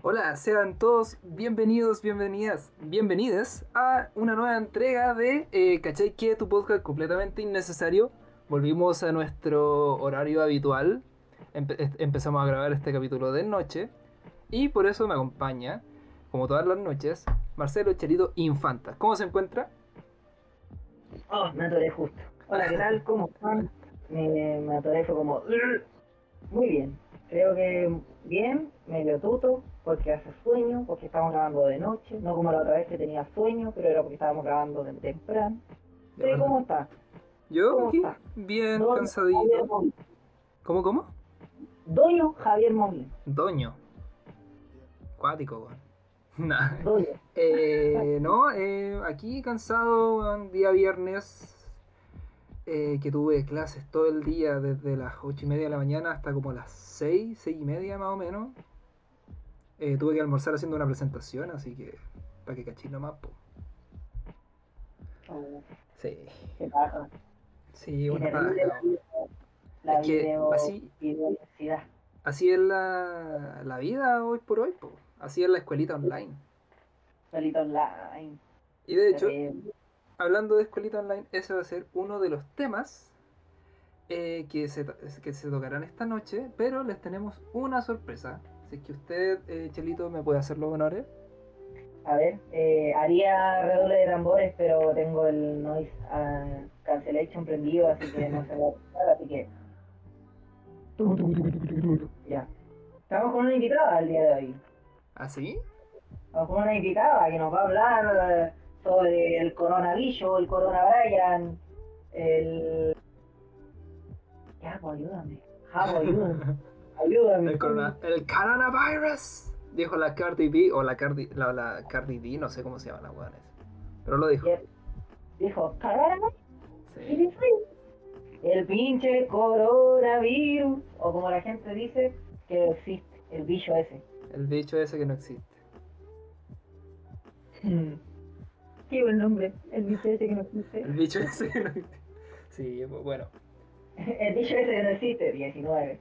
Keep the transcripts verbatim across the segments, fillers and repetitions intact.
Hola, sean todos bienvenidos, bienvenidas, bienvenides a una nueva entrega de eh, ¿Cachai que? Tu podcast completamente innecesario. Volvimos a nuestro horario habitual. Empe- est- empezamos a grabar este capítulo de noche. Y por eso me acompaña, como todas las noches, Marcelo Chelito Infanta. ¿Cómo se encuentra? Oh, me atoré justo. Hola, ¿qué tal? ¿Cómo están? Me, me atoré, fue como... "Ugh". Muy bien. Creo que bien, medio tuto, porque hace sueño, porque estamos grabando de noche, no como la otra vez que tenía sueño, pero era porque estábamos grabando de temprano. De Sí, verdad. ¿cómo está? Yo ¿Cómo aquí, está? bien, Don Javier cansadito. Molina. ¿Cómo, cómo? Doño Javier Molina. Doño. Cuático, weón. Nah. Doño. Eh, no, eh, aquí cansado, weón, día viernes. Eh, que tuve clases todo el día, desde las ocho y media de la mañana hasta como las seis, seis y media más o menos. Eh, tuve que almorzar haciendo una presentación, así que para que cachis nomás, po. Oh, Sí, qué paja. sí, Qué una terrible paja. la, video- Es la que video, así, videosidad. así es la, la vida hoy por hoy, po. Así es la escuelita online. Solito online. Y de hecho, Terrible. hablando de escuelita online, ese va a ser uno de los temas eh, que, se, que se tocarán esta noche, pero les tenemos una sorpresa. Así que usted, eh, Chelito, me puede hacer los honores. A ver, eh, haría redoble de tambores, pero tengo el noise uh, cancellation prendido, así que no se va a escuchar, así que... Ya. Estamos con una invitada el día de hoy. ¿Así? Estamos con una invitada que nos va a hablar eh, sobre el coronavirus, el corona Brian, el... Ya, pues ayúdame. Ja, pues ayúdame. Ayúdame. El, corona, el coronavirus. Dijo la Cardi B, o la Cardi, la, la Cardi B, no sé cómo se llama la weón esa. Pero lo dijo. Y él dijo, ¿corona? ¿Qué Sí. dice? El pinche coronavirus, o como la gente dice, que no existe, el bicho ese. El bicho ese que no existe. Qué buen nombre, el bicho ese que no existe. El bicho ese que no existe. Sí, bueno. El bicho ese que no existe, diecinueve.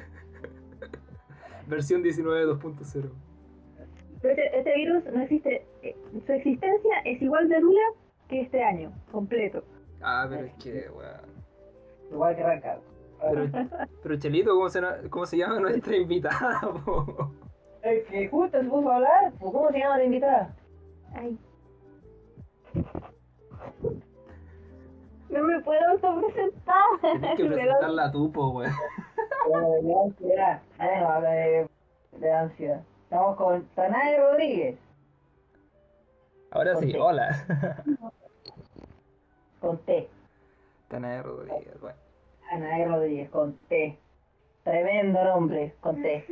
Versión diecinueve dos punto cero. Pero este, este virus no existe, eh, su existencia es igual de nula que este año, completo. Ah, pero es que, weón. Igual que Rancagua. Pero, pero Chelito, ¿cómo se, ¿cómo se llama nuestra invitada, po? Es que justo se puso a hablar, pues, ¿cómo se llama la invitada? Ay. No me puedo autopresentar. Tienes que presentarla tú, po, weón. De ansiedad. Bueno, habla de, de ansiedad. Estamos con Tanae Rodríguez. Ahora Con sí, T. hola. Con T. Tanae Rodríguez, bueno. Tanae Rodríguez, con T. Tremendo nombre, con T.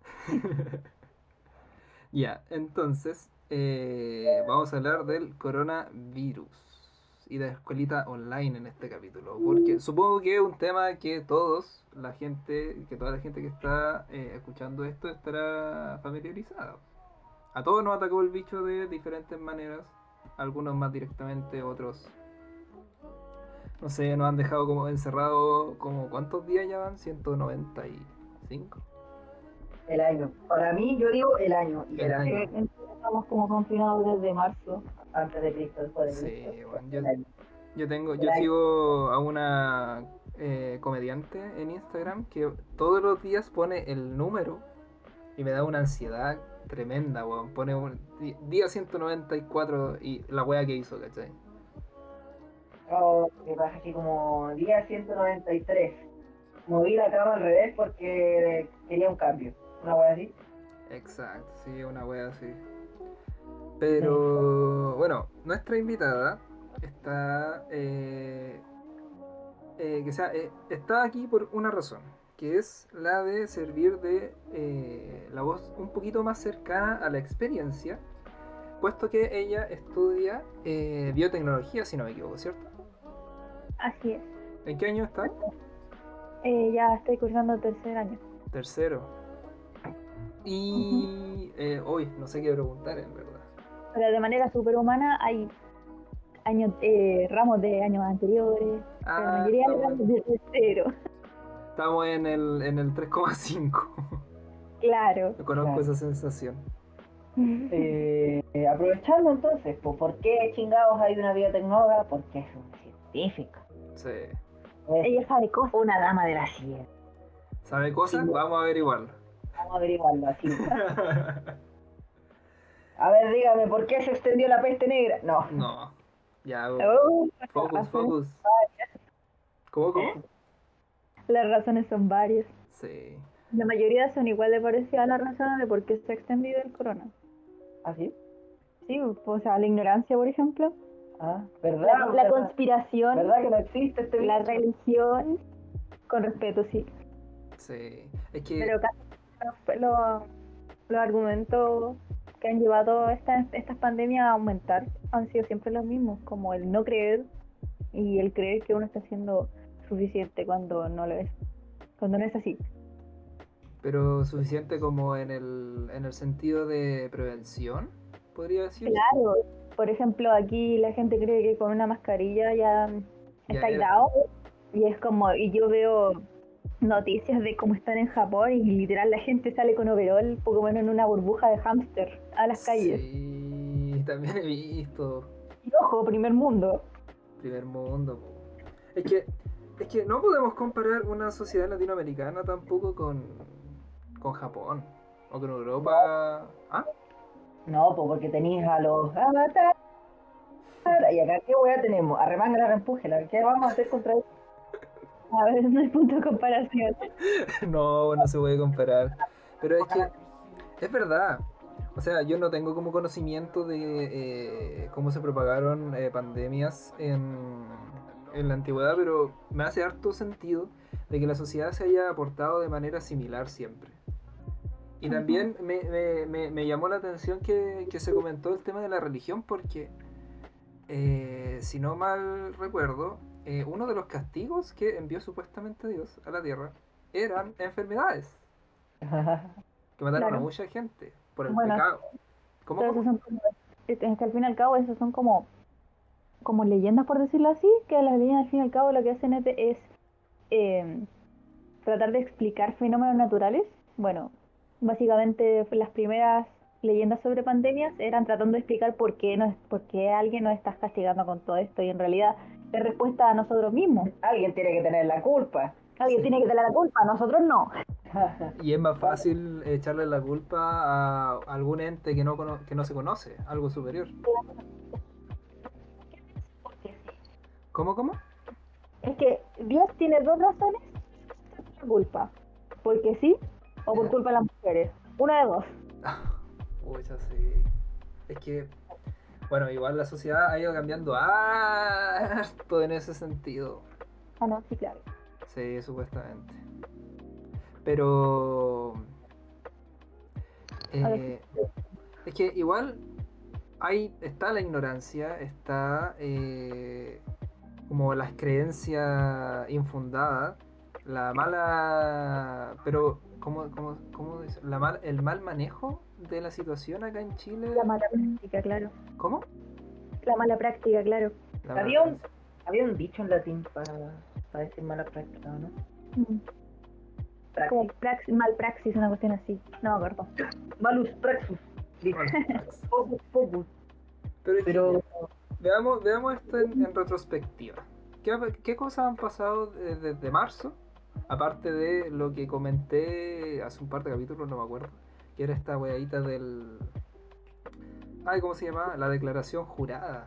Ya, entonces, eh, vamos a hablar del coronavirus y de la escuelita online en este capítulo, porque supongo que es un tema que todos, la gente, que toda la gente que está eh, escuchando esto estará familiarizada. A todos nos atacó el bicho de diferentes maneras, algunos más directamente, otros, no sé, nos han dejado como encerrados, como ¿cuántos días ya van? ciento noventa y cinco. El año. Para mí, yo digo el año. Y El será año. que estamos como confinados desde marzo, antes de Cristo, después de Sí, Cristo. bueno, yo, El año. yo tengo, El yo año. sigo a una eh, comediante en Instagram que todos los días pone el número y me da una ansiedad tremenda, weón. Pone un di- día ciento noventa y cuatro y la wea que hizo, ¿cachai? Oh, me pasa así como día ciento noventa y tres. Moví la cama al revés porque quería un cambio. Una wea así. Exacto, sí, una wea así. Pero bueno, nuestra invitada está eh, eh, que sea, eh, está aquí por una razón, que es la de servir de eh, la voz un poquito más cercana a la experiencia, puesto que ella estudia eh, biotecnología, si no me equivoco, ¿cierto? Así es. ¿En qué año está? Eh, ya estoy cursando tercer año. Tercero. Y eh, hoy no sé qué preguntar, en verdad. Pero de manera superhumana hay años, eh, ramos de años anteriores, Ah, pero la mayoría de estamos, ramos de tercero. estamos en el, en el tres coma cinco. Claro. Yo conozco Claro. esa sensación. Eh, eh, aprovechando entonces, pues, ¿por qué chingados hay una biotecnóloga? Porque es un científico. Sí. Es Ella sabe cosas. una dama de la ciencia. ¿Sabe cosas? Sí. Vamos a averiguarlo. Vamos a averiguarlo así. A ver, dígame, ¿por qué se extendió la peste negra? No. No. Ya, Oh, focus, las razones- focus. ¿Cómo, cómo? Las razones son varias. Sí. La mayoría son igual de parecidas a las razones de por qué se ha extendido el corona. ¿Así? Sí, o sea, la ignorancia, por ejemplo. Ah, ¿verdad? La, la ¿Verdad? conspiración. ¿Verdad que no existe este La bicho? religión. Con respeto, sí. Sí. Es que. Pero casi los, los, los argumentos que han llevado esta- estas pandemias a aumentar han sido siempre los mismos, como el no creer y el creer que uno está haciendo suficiente cuando no lo es, cuando no es así. Pero suficiente como en el, en el sentido de prevención, podría decir. Claro, por ejemplo, aquí la gente cree que con una mascarilla ya Ya está era. aislado y es como, y yo veo noticias de cómo están en Japón y literal la gente sale con overol, poco menos en una burbuja de hámster a las calles. Sí, también he visto. Y ojo, primer mundo. Primer mundo. Po. Es que, es que no podemos comparar una sociedad latinoamericana tampoco con, con Japón o con Europa. ¿Ah? No, pues porque tenéis a los avatar. Y acá, ¿qué weá tenemos? Arremángala, reempújela. ¿Qué vamos a hacer contra eso? A ver, no hay punto de comparación. No, no se puede comparar. Pero es que es verdad. O sea, yo no tengo como conocimiento de eh, cómo se propagaron eh, pandemias en, en la antigüedad, pero me hace harto sentido de que la sociedad se haya aportado de manera similar siempre. Y también me, me- me- me llamó la atención que, que se comentó el tema de la religión porque, eh, si no mal recuerdo, eh, uno de los castigos que envió supuestamente Dios a la tierra eran enfermedades que mataron a Claro. mucha gente por el Bueno, pecado. ¿Cómo, Pero cómo? esos son como, es que al fin y al cabo esos son como, como leyendas, por decirlo así, que las leyendas al fin y al cabo lo que hacen es, es eh, tratar de explicar fenómenos naturales. Bueno, básicamente las primeras leyendas sobre pandemias eran tratando de explicar por qué, nos, por qué alguien nos está castigando con todo esto y en realidad es respuesta a nosotros mismos. Alguien tiene que tener la culpa. Alguien tiene que tener la culpa, nosotros no. Y es más fácil echarle la culpa a algún ente que no, cono- que no se conoce, algo superior. ¿Cómo, cómo? Es que Dios tiene dos razones de culpa. Porque sí o por Ya. culpa de las mujeres. Una de dos. Uy, ya sé. Es que, bueno, igual la sociedad ha ido cambiando harto en ese sentido. Ah, no, sí, claro. Sí, supuestamente. Pero... A ver. eh, es que igual ahí está la ignorancia, está eh, como las creencias infundadas, la mala... Pero, ¿cómo, cómo, cómo dice? La mal, el mal manejo de la situación acá en Chile. La mala práctica, claro. ¿Cómo? La mala práctica, claro. La Había un, mala- había un dicho en latín para, para decir mala práctica, ¿no? Mm. Como prax- mal praxis, una cuestión así. No me acuerdo. Malus praxis. Dice. Focus, focus. Pero, es que Pero veamos, veamos esto en, en retrospectiva. ¿Qué, ha- qué cosas han pasado de- desde marzo? Aparte de lo que comenté hace un par de capítulos, no me acuerdo. Que era esta weadita del... Ay, ¿cómo se llama? La declaración jurada.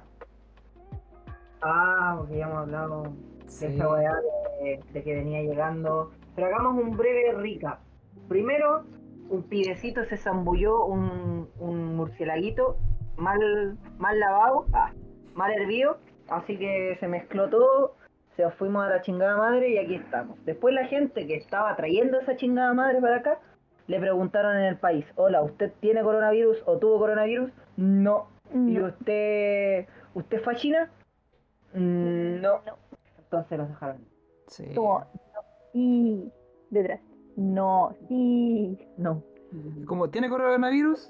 Ah, porque ya hemos hablado Sí. de esa weá de, de que venía llegando. Pero hagamos un breve recap. Primero, un pibecito se zambulló un, un murcielaguito mal, mal lavado, ah, mal hervido, así que se mezcló todo, se fuimos a la chingada madre y aquí estamos. Después la gente que estaba trayendo esa chingada madre para acá, le preguntaron en el país, hola, ¿usted tiene coronavirus o tuvo coronavirus? No. ¿Y No. usted, usted fue a China? Mm, No. No. Entonces los dejaron. Sí. Como, sí, detrás. No, sí, no. Como tiene coronavirus.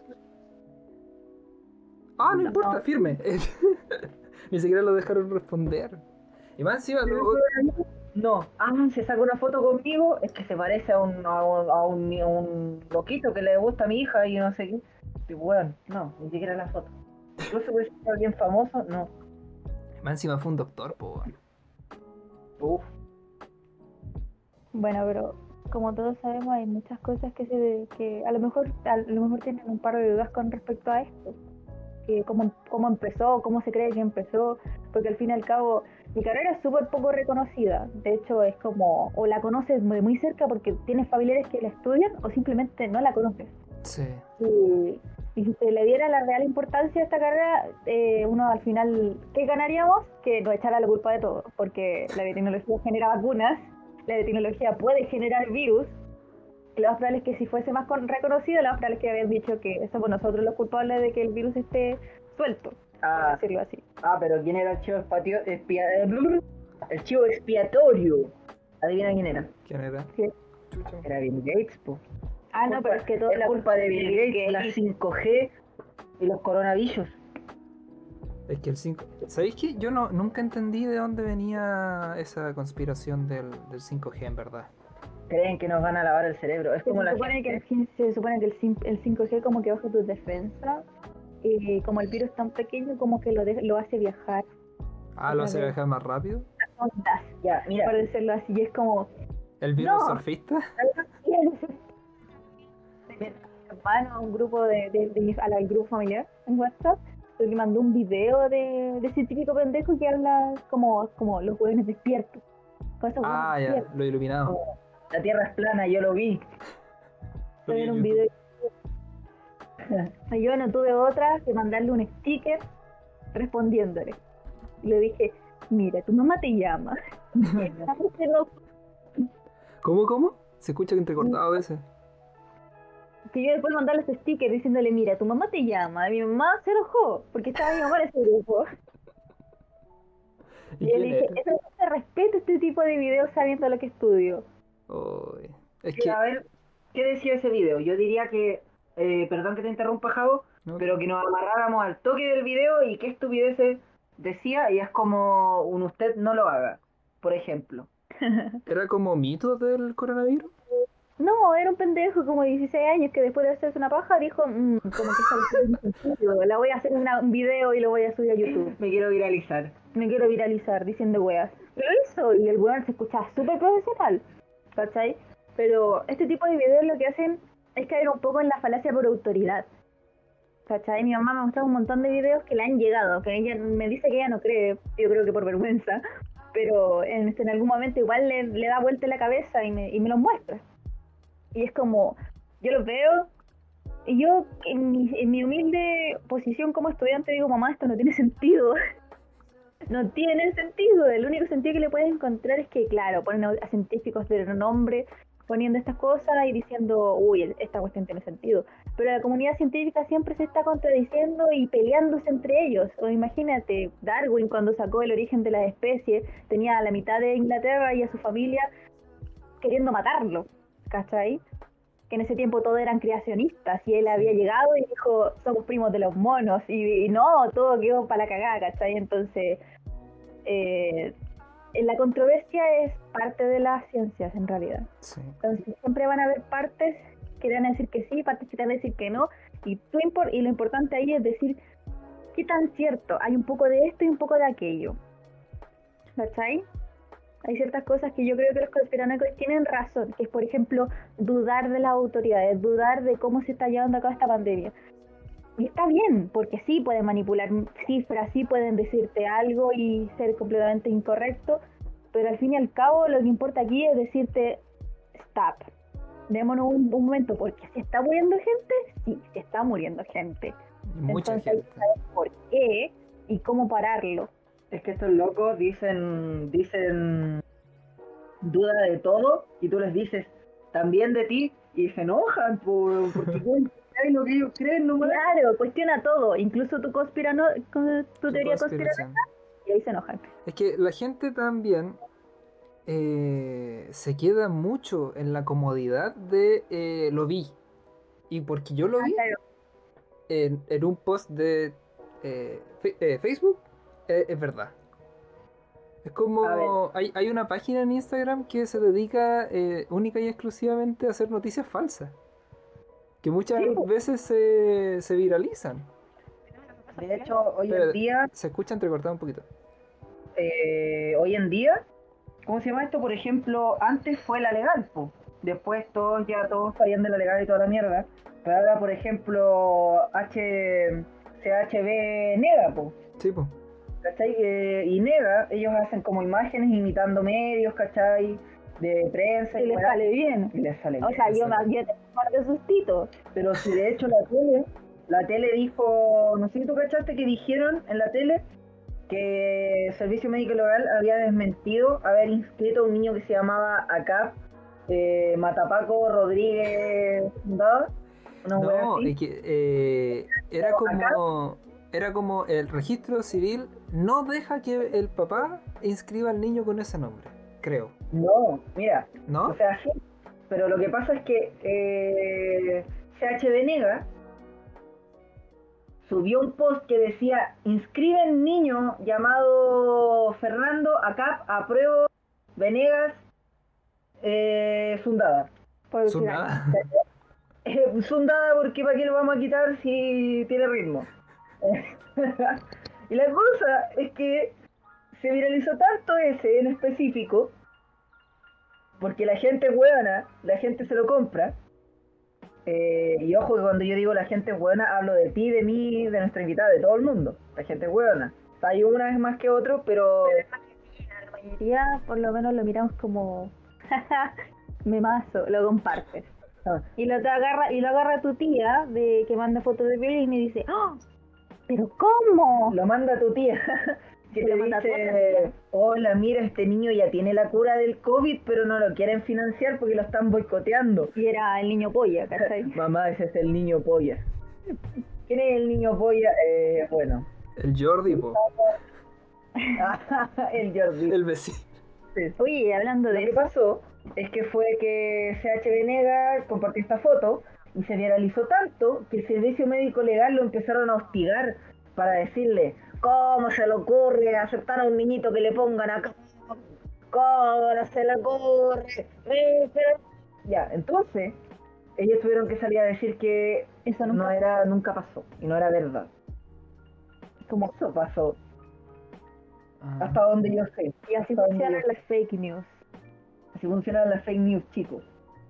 Ah, no No. importa, firme. Ni siquiera lo dejaron responder. Y más encima, lo- No. Ah, se saca una foto conmigo, es que se parece a un, a un, a un, a un loquito que le gusta a mi hija y no sé qué. Y weón, no, ni siquiera la foto. Incluso puede ser alguien famoso, no. Más encima fue un doctor, po. Uf. Bueno, pero como todos sabemos, hay muchas cosas que se que a lo mejor a lo mejor tienen un par de dudas con respecto a esto. Que cómo, cómo empezó, cómo se cree que empezó, porque al fin y al cabo mi carrera es súper poco reconocida. De hecho, es como, o la conoces de muy cerca porque tienes familiares que la estudian, o simplemente no la conoces. Sí. Y, y si se le diera la real importancia a esta carrera, eh, uno al final, ¿qué ganaríamos? Que nos echara la culpa de todo, porque la biotecnología genera vacunas, la biotecnología puede generar virus. Lo más probable es que si fuese más con- reconocido, lo más probable es que habían dicho que somos nosotros los culpables de que el virus esté suelto, por Ah, decirlo así. ah, pero ¿quién era el chivo expatio- expia- el chivo expiatorio? Adivina quién era. ¿Quién era? Sí. Chucha. Era Bill Gates, po. Ah, no, pero es que todo es la culpa de Bill Gates, la cinco G y los coronavirus. Es que el cinco... ¿Sabéis que yo no, nunca entendí de dónde venía esa conspiración del, del cinco G, en verdad? Creen que nos van a lavar el cerebro. Es Se como la supone que, gente... el, cin- se supone que el, cin- el cinco G como que baja tus defensas, y como el virus es tan pequeño como que lo, de- lo hace viajar Ah, ¿lo hace A ver. viajar más rápido? a ondas, Ya, mira, por decirlo así, y es como... ¿El virus No. surfista? Mi hermano a un grupo de, de, de mi- al, al grupo familiar en WhatsApp, le mandó un video de, de ese típico pendejo que habla como, como los jóvenes despiertos. Con esos Ah, hueones ya, despiertos. lo iluminado. la Tierra es plana, yo lo vi. Lo vi Era en un YouTube. video. Y yo no tuve otra que mandarle un sticker respondiéndole. Y le dije, mira, tu mamá te llama. Y mi mamá se enojó. ¿Cómo, cómo? Se escucha que entrecortado a veces. Que yo después mandarle ese sticker diciéndole, mira, tu mamá te llama. Y mi mamá se enojó porque estaba mi mamá en ese grupo. ¿Y Y yo le quién dije, es? eso no se respeta este tipo de videos sabiendo lo que estudio. Uy, es Sí, que... a ver, ¿qué decía ese video? Yo diría que, eh, perdón que te interrumpa, Javo, ¿no? pero que nos amarráramos al toque del video y qué estupideces decía, y es como un usted no lo haga, por ejemplo. ¿Era como mito del coronavirus? No, era un pendejo como de dieciséis años que después de hacerse una paja dijo, mmm, como que esta cuestión es muy sencillo, la voy a hacer una- un video y lo voy a subir a YouTube. Me quiero viralizar. Me quiero viralizar diciendo weas. Lo hizo y el weón se escuchaba súper profesional, ¿cachai? Pero este tipo de videos lo que hacen es caer un poco en la falacia por autoridad, ¿cachai? Mi mamá me mostró un montón de videos que le han llegado, que ella me dice que ella no cree, yo creo que por vergüenza, pero en, en algún momento igual le, le da vuelta la cabeza y me, y me los muestra. Y es como, yo los veo y yo en mi, en mi humilde posición como estudiante digo, mamá, esto no tiene sentido. No tiene sentido. El único sentido que le puedes encontrar es que, claro, ponen a a científicos de renombre poniendo estas cosas y diciendo, uy, esta cuestión tiene sentido. Pero la comunidad científica siempre se está contradiciendo y peleándose entre ellos. O imagínate, Darwin cuando sacó el origen de las especies, tenía a la mitad de Inglaterra y a su familia queriendo matarlo, ¿cachai? Que en ese tiempo todos eran creacionistas y él había llegado y dijo, somos primos de los monos, y, y no, todo quedó para la cagada, ¿cachai? Entonces, eh, la controversia es parte de las ciencias en realidad. Sí. Entonces siempre van a haber partes que te van a decir que sí, partes que te van a decir que no, y, tú impor- y lo importante ahí es decir, ¿qué tan cierto? Hay un poco de esto y un poco de aquello, ¿cachai? Hay ciertas cosas que yo creo que los conspiranoicos tienen razón, que es por ejemplo dudar de las autoridades, dudar de cómo se está llevando a cabo esta pandemia. Y está bien, porque sí pueden manipular cifras, sí pueden decirte algo y ser completamente incorrecto, pero al fin y al cabo lo que importa aquí es decirte stop, démonos un, un momento, porque si está muriendo gente, sí, se está muriendo gente. Y mucha Entonces hay gente. que saber por qué y cómo pararlo. Es que estos locos dicen, dicen duda de todo y tú les dices también de ti y se enojan por, porque quieren creer lo que ellos creen, no más. Claro, cuestiona todo, incluso tu conspirano, con tu Su teoría conspiración. conspiranoica, y ahí se enojan. Es que la gente también eh, se queda mucho en la comodidad de eh, lo vi. Y porque yo lo vi Claro, en, en un post de eh, fe- eh, Facebook, eh, es verdad. Es A como... Hay, hay una página en Instagram que se dedica eh, única y exclusivamente a hacer noticias falsas. que muchas Sí, pues. veces se, se viralizan. De hecho, hoy Pero en día, se escucha entrecortado un poquito. eh, hoy en día, ¿cómo se llama esto? Por ejemplo, antes fue la legal, po. Después todos ya todos salían de la legal y toda la mierda. Pero ahora, por ejemplo, H, C H B nega, po. Sí, pues. ¿Cachai? Eh, y nega, ellos hacen como imágenes imitando medios, ¿cachai? De prensa Y y les weá, sale bien. y les sale O bien. sea, yo, Exacto. me, yo tengo un par de sustitos. Pero si de hecho la tele, la tele dijo, no sé si tú cachaste que dijeron en la tele que el Servicio Médico Legal había desmentido haber inscrito a un niño que se llamaba Acap eh, Matapaco Rodríguez Fundada, una wea No, así. es que eh, era como era como el registro civil no deja que el papá inscriba al niño con ese nombre, creo. No, mira, o ¿No? sea, sí, pero lo que pasa es que eh, C H Venega subió un post que decía, inscriben niño llamado Fernando Acap Apruebo Venegas eh, Sundada. Por Su decir algo. nada. Eh, Sundada porque para qué lo vamos a quitar si tiene ritmo. Y la cosa es que se viralizó tanto ese en específico, porque la gente es hueona, la gente se lo compra. Eh, y ojo que cuando yo digo la gente es hueona, hablo de ti, de mí, de nuestra invitada, de todo el mundo. La gente es hueona. Hay una vez más que otro, pero La mayoría, por lo menos, lo miramos como. Memazo, lo compartes. ah, Y lo, te agarra, y lo agarra tu tía de que manda fotos de Violín y dice: ¡Oh! ¿Pero cómo? lo manda tu tía. Que Lo te manda tu dice, tía. hola, mira, este niño ya tiene la cura del COVID, pero no lo quieren financiar porque lo están boicoteando. Y era el niño polla, ¿cachai? Mamá, ese es el niño polla. ¿Quién es el niño polla? Eh, bueno, El Jordi, po. el Jordi. El vecino. Sí. Oye, hablando Lo de que eso, pasó es que fue que C H Venega compartió esta foto y se viralizó tanto que el Servicio Médico Legal lo empezaron a hostigar para decirle, ¿cómo se le ocurre aceptar a un niñito que le pongan acá? ¿Cómo no se le ocurre? Eh, pero-". Ya, entonces ellos tuvieron que salir a decir que eso no nunca era, nunca pasó y no era verdad. como. Eso pasó, Ah, hasta donde yo sé. Y así hasta donde funcionan yo sé. las fake news. Así funcionan las fake news, chicos.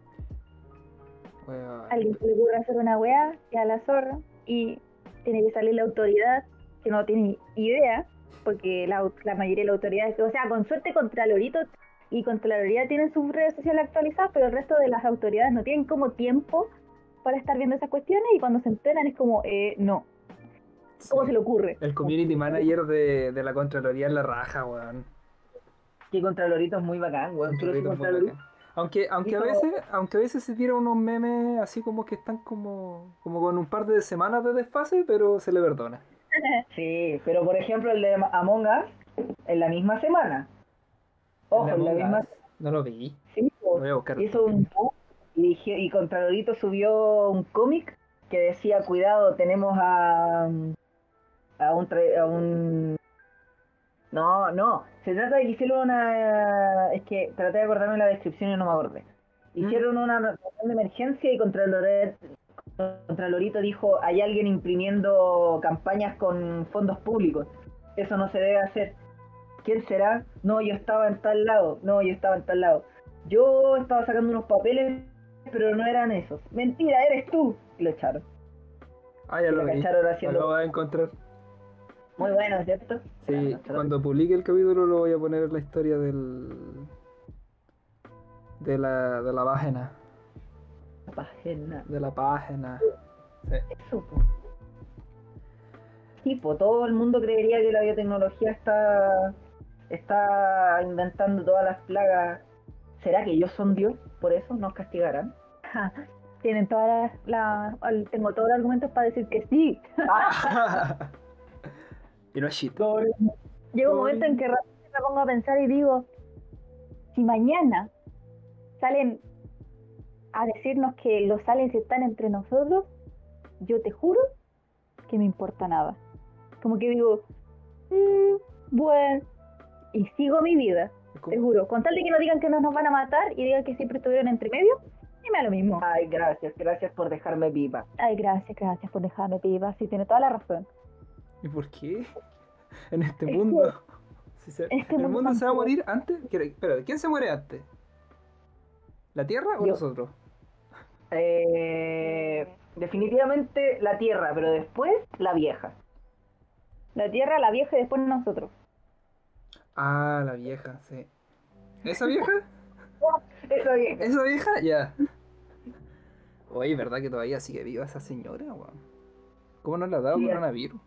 weón. Alguien se le ocurre hacer una weá, que a la zorra, y tiene que salir la autoridad, que no tiene idea, porque la, au- la mayoría de las autoridades, o sea, con suerte Contralorito y Contraloría tienen sus redes sociales actualizadas, pero el resto de las autoridades no tienen como tiempo para estar viendo esas cuestiones, y cuando se enteran es como, eh, no, ¿cómo Sí. se le ocurre? El community manager de, de la Contraloría en la raja, weón. Que Contralorito es muy bacán, weón. Pero si Contralorito es muy Contralorito bacán. Aunque, aunque a hizo- veces, aunque a veces se tiran unos memes así como que están como, como con un par de semanas de desfase, pero se le perdona. Sí, pero por ejemplo el de Among Us, en la misma semana. Ojo, El en de la Among misma Us, no lo vi. sí, Lo po, voy a buscar. hizo un boom y, dije- y Contralorito subió un cómic que decía, cuidado, tenemos a, a un... tra- a un... No, no, se trata de que hicieron una... Es que traté de acordarme la descripción y no me acordé. Hicieron una reunión de emergencia y Contralor- Contralorito dijo, hay alguien imprimiendo campañas con fondos públicos. Eso no se debe hacer. ¿Quién será? No, yo estaba en tal lado. No, yo estaba en tal lado. Yo estaba sacando unos papeles, pero no eran esos. Mentira, eres tú. Y lo echaron. Ah, ya Y lo la vi. cacharon Lo haciendo... acabo de encontrar. Muy bueno, ¿cierto? Sí, Bueno, cuando publique el capítulo lo voy a poner en la historia del. de la, de la página. página. De la página. Sí. Eso, po. Sí, po, todo el mundo creería que la biotecnología está, está inventando todas las plagas. ¿Será que ellos son Dios? ¿Por eso nos castigarán? Ja, tienen todas las, la, tengo todos los argumentos para decir que sí. Y no es shit. Llega un momento en que realmente me pongo a pensar y digo, si mañana salen a decirnos que los aliens están entre nosotros, yo te juro que me importa nada. Como que digo, mmm, bueno, y sigo mi vida, te juro. Con tal de que no digan que no nos van a matar y digan que siempre estuvieron entre medio, Y me da lo mismo. Ay, gracias, gracias por dejarme viva. Ay, gracias, gracias por dejarme viva. Sí, tiene toda la razón. ¿Y por qué? En este Es mundo. Si se- este ¿El mundo mundo se va a tan morir antes? ¿Quién- Espera, ¿quién se muere antes? ¿La Tierra o Yo. nosotros? Eh, definitivamente la tierra, pero después la vieja. La tierra, la vieja y después nosotros. Ah, la vieja, sí. ¿Esa vieja? Esa vieja. ¿Esa vieja? Ya. Oye, ¿verdad que todavía sigue viva esa señora, weón? ¿Cómo no le ha dado Sí, coronavirus?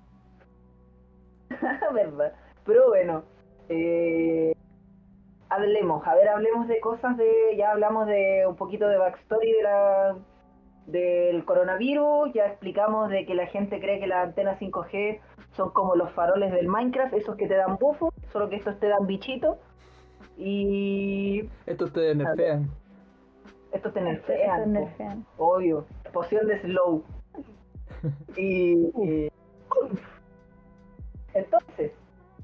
¿verdad? Pero bueno, eh, hablemos, a ver, hablemos de cosas de, ya hablamos de un poquito de backstory de la, del coronavirus, ya explicamos de que la gente cree que las antenas cinco G son como los faroles del Minecraft, esos que te dan bufo, solo que estos te dan bichitos, y Esto ustedes nerfean. estos te Estos nerfean, po, nerfean. obvio, poción de slow. Y, y- entonces,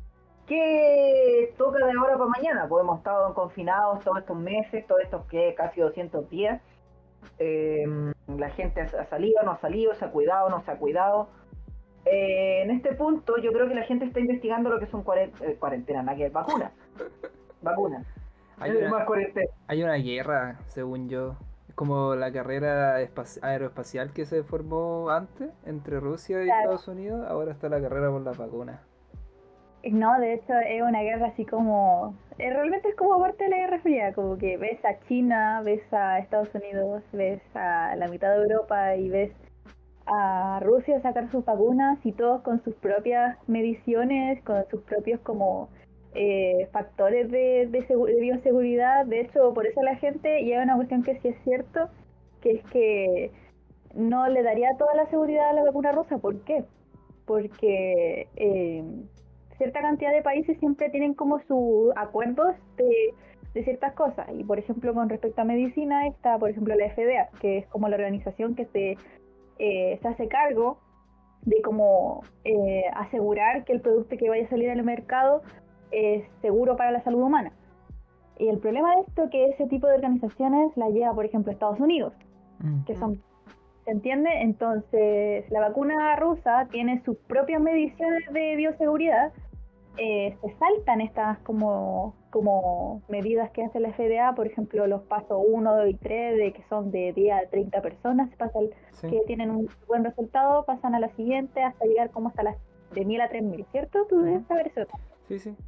¿qué toca de ahora para mañana? Pues hemos estado confinados todos estos meses, todos estos que casi doscientos días. Eh, la gente ha salido, no ha salido, se ha cuidado, no se ha cuidado. Eh, en este punto yo creo que la gente está investigando lo que son cuaren- eh, cuarentena, nada que ver, vacunas. Vacunas. Hay Eh, una, Más cuarentena. hay una guerra, según yo. Es como la carrera espaci- aeroespacial que se formó antes entre Rusia y Claro. Estados Unidos. Ahora está la carrera por las vacunas. No, de hecho es una guerra así como... eh, realmente es como parte de la Guerra Fría, como que ves a China, ves a Estados Unidos, ves a la mitad de Europa y ves a Rusia sacar sus vacunas y todos con sus propias mediciones, con sus propios como eh, factores de, de, segu- de bioseguridad. De hecho, por eso la gente, y hay una cuestión que sí es cierto, que es que no le daría toda la seguridad a la vacuna rusa. ¿Por qué? Porque eh, cierta cantidad de países siempre tienen como sus acuerdos de, de ciertas cosas. Y por ejemplo, con respecto a medicina, está por ejemplo la F D A, que es como la organización que se, eh, se hace cargo de como eh, asegurar que el producto que vaya a salir al mercado es seguro para la salud humana. Y el problema de esto es que ese tipo de organizaciones la lleva, por ejemplo, Estados Unidos, que son, ¿se entiende? Entonces, la vacuna rusa tiene sus propias mediciones de bioseguridad, eh, se saltan estas como, como medidas que hace la F D A, por ejemplo, los pasos uno, dos y tres, de que son de diez a treinta personas, pasa el, Sí. que tienen un buen resultado, pasan a la siguiente hasta llegar como hasta las de mil a tres mil, ¿cierto? Tú debes saber eso. Sí, sí.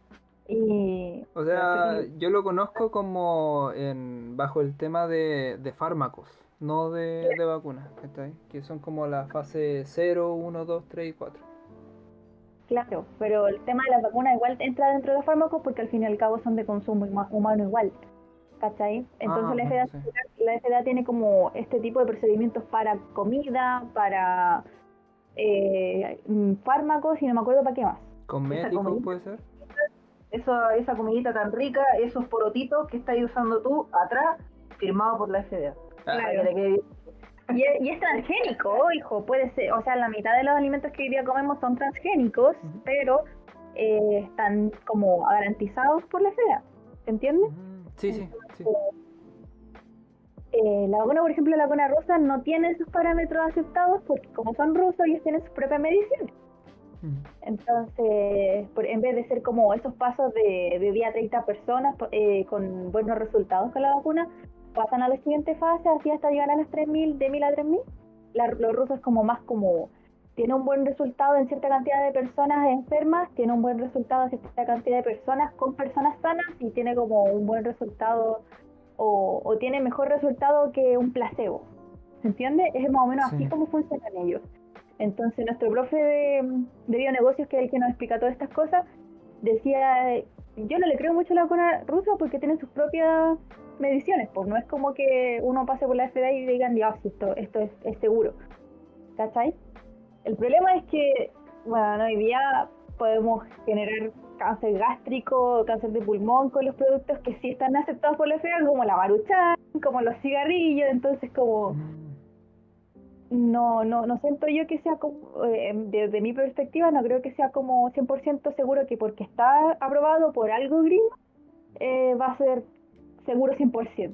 Y O sea, yo lo conozco como en bajo el tema de, de fármacos, no de, de vacunas, ¿cachai? Que son como la fase cero, uno, dos, tres y cuatro. claro, pero el tema de las vacunas igual entra dentro de los fármacos porque al fin y al cabo son de consumo huma- humano igual, ¿cachai? Entonces Ah, la bueno, F D A, sí. la F D A tiene como este tipo de procedimientos para comida, para eh, mm, fármacos y no me acuerdo para qué más. ¿Cosméticos comida. puede ser? Esa, esa comidita tan rica, esos porotitos que estás usando tú atrás, firmado por la F D A. Ah, Para que te quede bien. Y es, y es transgénico, hijo, puede ser, o sea, la mitad de los alimentos que hoy día comemos son transgénicos, Ujú. pero eh, están como garantizados por la F D A, ¿se entiende? Mm, sí, sí, sí. Eh, la vacuna, por ejemplo, la vacuna rusa no tiene esos parámetros aceptados porque como son rusos, ellos tienen sus propias mediciones. Mm. Entonces, por, en vez de ser como esos pasos de, de día a treinta personas eh, con buenos resultados con la vacuna, pasan a la siguiente fase, así hasta llegar a las tres mil, de mil a tres mil. La, los rusos como más como, tiene un buen resultado en cierta cantidad de personas enfermas, tiene un buen resultado en cierta cantidad de personas con personas sanas y tiene como un buen resultado o, o tiene mejor resultado que un placebo. ¿Se entiende? Es más o menos Sí. así como funcionan ellos. Entonces nuestro profe de, de bionegocios, que es el que nos explica todas estas cosas, decía, yo no le creo mucho a la vacuna rusa porque tienen sus propias mediciones, pues no es como que uno pase por la F D A y digan, ya, sí, esto, esto es, es seguro, ¿cachai? El problema es que, bueno, hoy día podemos generar cáncer gástrico, cáncer de pulmón con los productos que sí están aceptados por la F D A, como la Maruchan, como los cigarrillos, entonces como... Mm. No, no, no siento yo que sea como, eh, desde mi perspectiva, no creo que sea como cien por ciento seguro que porque está aprobado por algo gringo, eh, va a ser seguro cien por ciento,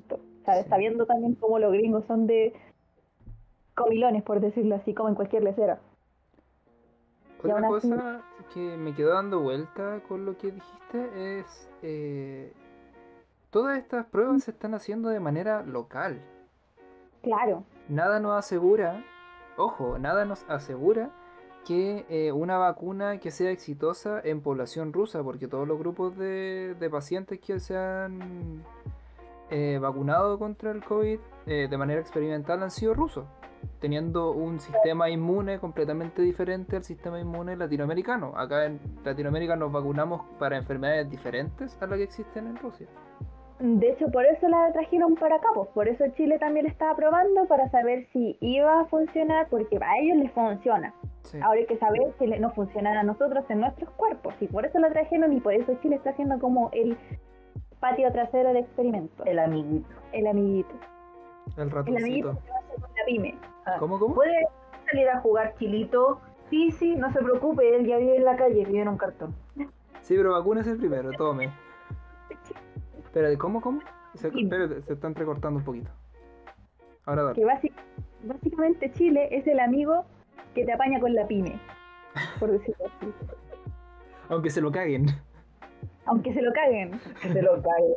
está, Sí. sabiendo también cómo los gringos son de comilones, por decirlo así, como en cualquier lecera. Y Otra aún así, cosa que me quedó dando vuelta con lo que dijiste es... eh, todas estas pruebas se están haciendo de manera local. claro, Nada nos asegura, ojo, nada nos asegura que eh, una vacuna que sea exitosa en población rusa, porque todos los grupos de, de pacientes que se han eh, vacunado contra el COVID eh, de manera experimental han sido rusos, teniendo un sistema inmune completamente diferente al sistema inmune latinoamericano. Acá en Latinoamérica nos vacunamos para enfermedades diferentes a las que existen en Rusia. de hecho por eso la trajeron para acá, pues por eso Chile también la estaba probando para saber si iba a funcionar, porque a ellos les funciona. Sí. Ahora hay que saber si le- nos funcionan a nosotros en nuestros cuerpos, y por eso la trajeron y por eso Chile está haciendo como el patio trasero de experimentos, El amiguito. el amiguito. El El amiguito ratoncito. que va a hacer con la pyme. Ah, ¿Cómo, cómo? ¿Puede salir a jugar Chilito? Sí, sí, no se preocupe, él ya vive en la calle, vive en un cartón. Sí, pero vacúnese primero, tome. Espérate, ¿cómo, cómo? Se, Sí. espérate, se está entrecortando un poquito. Ahora dale. Que basi- básicamente Chile es el amigo que te apaña con la pyme, por decirlo así. Aunque se lo caguen. Aunque se lo caguen. Que se lo cague.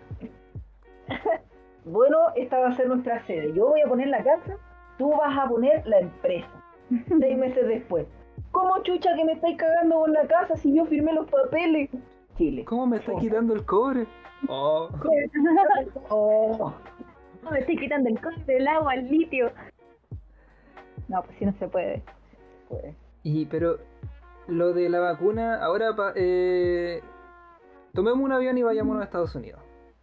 Bueno, esta va a ser nuestra sede. Yo voy a poner la casa, tú vas a poner la empresa. Seis meses después. ¿Cómo chucha que me estáis cagando con la casa si yo firmé los papeles? Chile. ¿Cómo me estás quitando el cobre? Oh. Oh. No, me estoy quitando el cobre, el agua, el litio. No, pues sí no se puede. Pues, Y pero lo de la vacuna, ahora pa- eh, tomemos un avión y vayámonos a Estados Unidos.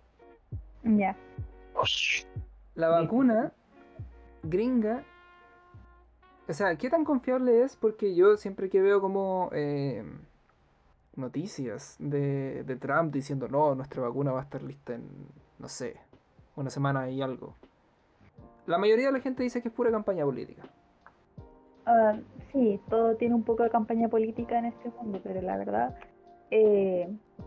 Ya. La vacuna gringa, o sea, ¿qué tan confiable es? Porque yo siempre que veo como eh, noticias de, de Trump diciendo, no, nuestra vacuna va a estar lista en, no sé, una semana y algo. La mayoría de la gente dice que es pura campaña política. Ah, sí, todo tiene un poco de campaña política en este mundo, pero la verdad, eh,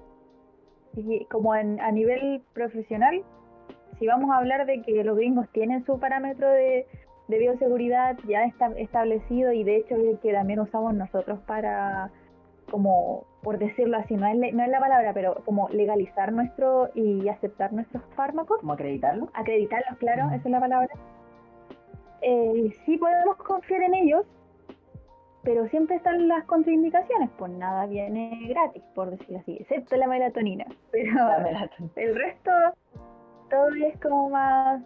y como en- a nivel profesional, si vamos a hablar de que los gringos tienen su parámetro de, de bioseguridad ya está establecido, y de hecho es el que también usamos nosotros para, como, por decirlo así, no es, le- no es la palabra, pero como legalizar nuestro y aceptar nuestros fármacos, ¿cómo acreditarlo? acreditarlos, claro, Mm. esa es la palabra. Eh, sí podemos confiar en ellos, pero siempre están las contraindicaciones, pues nada viene gratis, por decirlo así, excepto la melatonina. Pero Dame la tonta. el resto, todo es como más...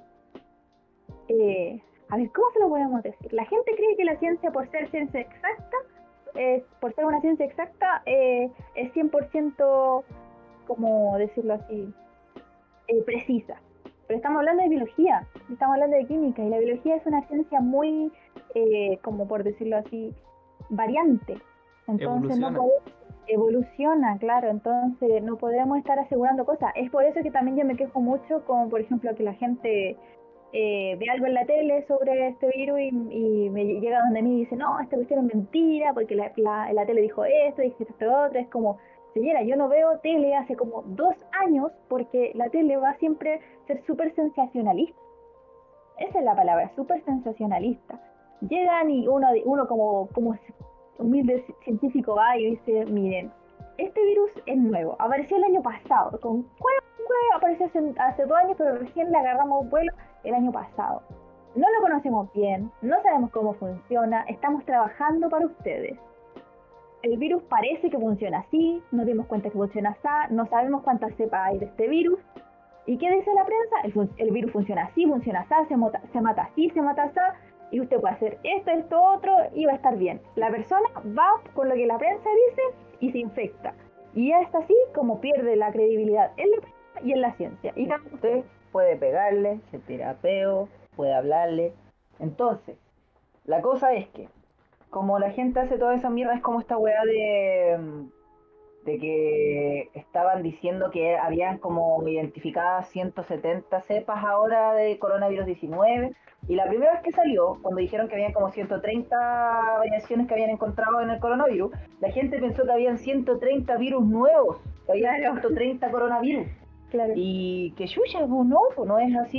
eh, a ver, ¿cómo se lo podemos decir? La gente cree que la ciencia, por ser ciencia exacta, es, por ser una ciencia exacta, eh, es cien por ciento, como decirlo así, eh, precisa. Pero estamos hablando de biología, estamos hablando de química, y la biología es una ciencia muy, eh, como por decirlo así, variante. Entonces no Evoluciona. podemos, evoluciona, claro, entonces no podemos estar asegurando cosas. Es por eso que también yo me quejo mucho, como por ejemplo que la gente eh, ve algo en la tele sobre este virus y, y me llega donde mí y dice, no, esta cuestión es mentira, porque la, la, la tele dijo esto, dice esto otro. Es como, señora, yo no veo tele hace como dos años porque la tele va siempre a ser súper sensacionalista. Esa es la palabra, súper sensacionalista. Llegan y uno, uno como, como humilde científico va y dice, miren, este virus es nuevo, apareció el año pasado, con cueva, cueva, apareció hace, hace dos años, pero recién le agarramos vuelo el año pasado. No lo conocemos bien, no sabemos cómo funciona, estamos trabajando para ustedes. El virus parece que funciona así, nos dimos cuenta que funciona así, no sabemos cuántas cepas hay de este virus. ¿Y qué dice la prensa? El, fun- el virus funciona así, funciona así, se, mota- se mata así, se mata así, y usted puede hacer esto, esto, otro, y va a estar bien. La persona va con lo que la prensa dice y se infecta. Y ya está así como pierde la credibilidad en la prensa y en la ciencia. Y cada- Usted puede pegarle, se tira peo, puede hablarle. Entonces, la cosa es que, como la gente hace toda esa mierda, es como esta weá de, mm, de que estaban diciendo que habían como identificadas ciento setenta cepas ahora de coronavirus diecinueve. Y la primera vez que salió, cuando dijeron que habían como ciento treinta variaciones que habían encontrado en el coronavirus, la gente pensó que habían ciento treinta virus nuevos, que había Claro. ciento treinta coronavirus. Claro. Y que chucha, pues no, pues no es así.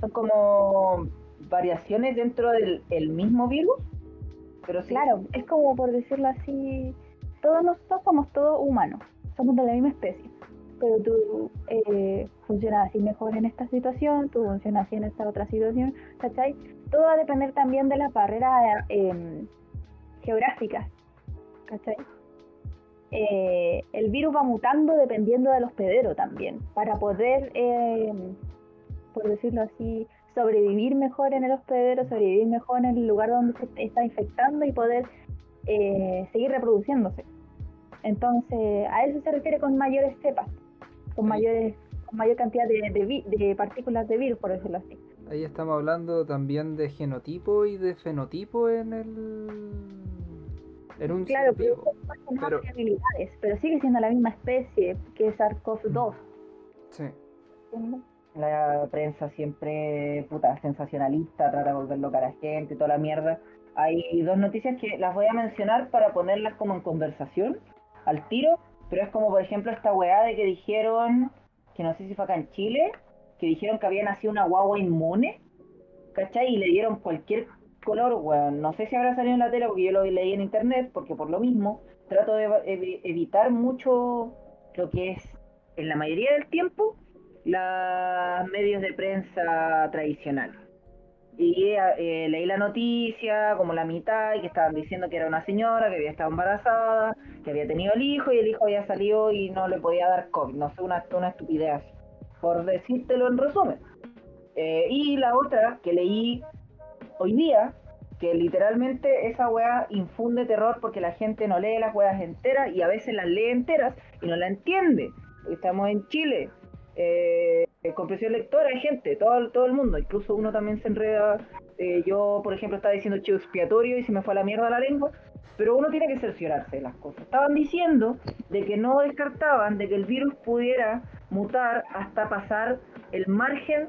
Son como variaciones dentro del el mismo virus, pero sí. Claro, es como por decirlo así, todos nosotros somos todos humanos, somos de la misma especie, pero tú eh, funcionas así mejor en esta situación, tú funcionas así en esta otra situación, ¿cachai? Todo va a depender también de las barreras eh, geográficas, ¿cachai? Eh, el virus va mutando dependiendo del hospedero también, para poder, eh, por decirlo así, sobrevivir mejor en el hospedero, sobrevivir mejor en el lugar donde se está infectando y poder eh, seguir reproduciéndose. Entonces, a eso se refiere con mayores cepas, con mayores, con mayor cantidad de, de, vi, de partículas de virus, por decirlo así. Ahí estamos hablando también de genotipo y de fenotipo en el... en un Claro, ser vivo. pero con más Pero, variabilidades, pero sigue siendo la misma especie que SARS-CoV dos. sí. La prensa siempre, puta, sensacionalista, trata de volver loca a la gente y toda la mierda. Hay dos noticias que las voy a mencionar para ponerlas como en conversación, al tiro, pero es como por ejemplo esta weá de que dijeron, que no sé si fue acá en Chile, que dijeron que había nacido una guagua inmune, ¿cachai? Y le dieron cualquier color, weón. No sé si habrá salido en la tele porque yo lo leí en internet, porque por lo mismo trato de ev- evitar mucho lo que es, en la mayoría del tiempo, los medios de prensa tradicionales. Y eh, leí la noticia, como la mitad, y que estaban diciendo que era una señora que había estado embarazada, que había tenido el hijo, y el hijo había salido y no le podía dar COVID. No sé, una, una estupidez así, por decírtelo en resumen. Eh, y la otra que leí hoy día, que literalmente esa weá infunde terror porque la gente no lee las weas enteras y a veces las lee enteras y no la entiende. Porque estamos en Chile, eh, comprensión lectora hay gente, todo, todo el mundo, incluso uno también se enreda. Eh, yo, por ejemplo, estaba diciendo chivo expiatorio y se me fue a la mierda la lengua, pero uno tiene que cerciorarse de las cosas. Estaban diciendo de que no descartaban de que el virus pudiera mutar hasta pasar el margen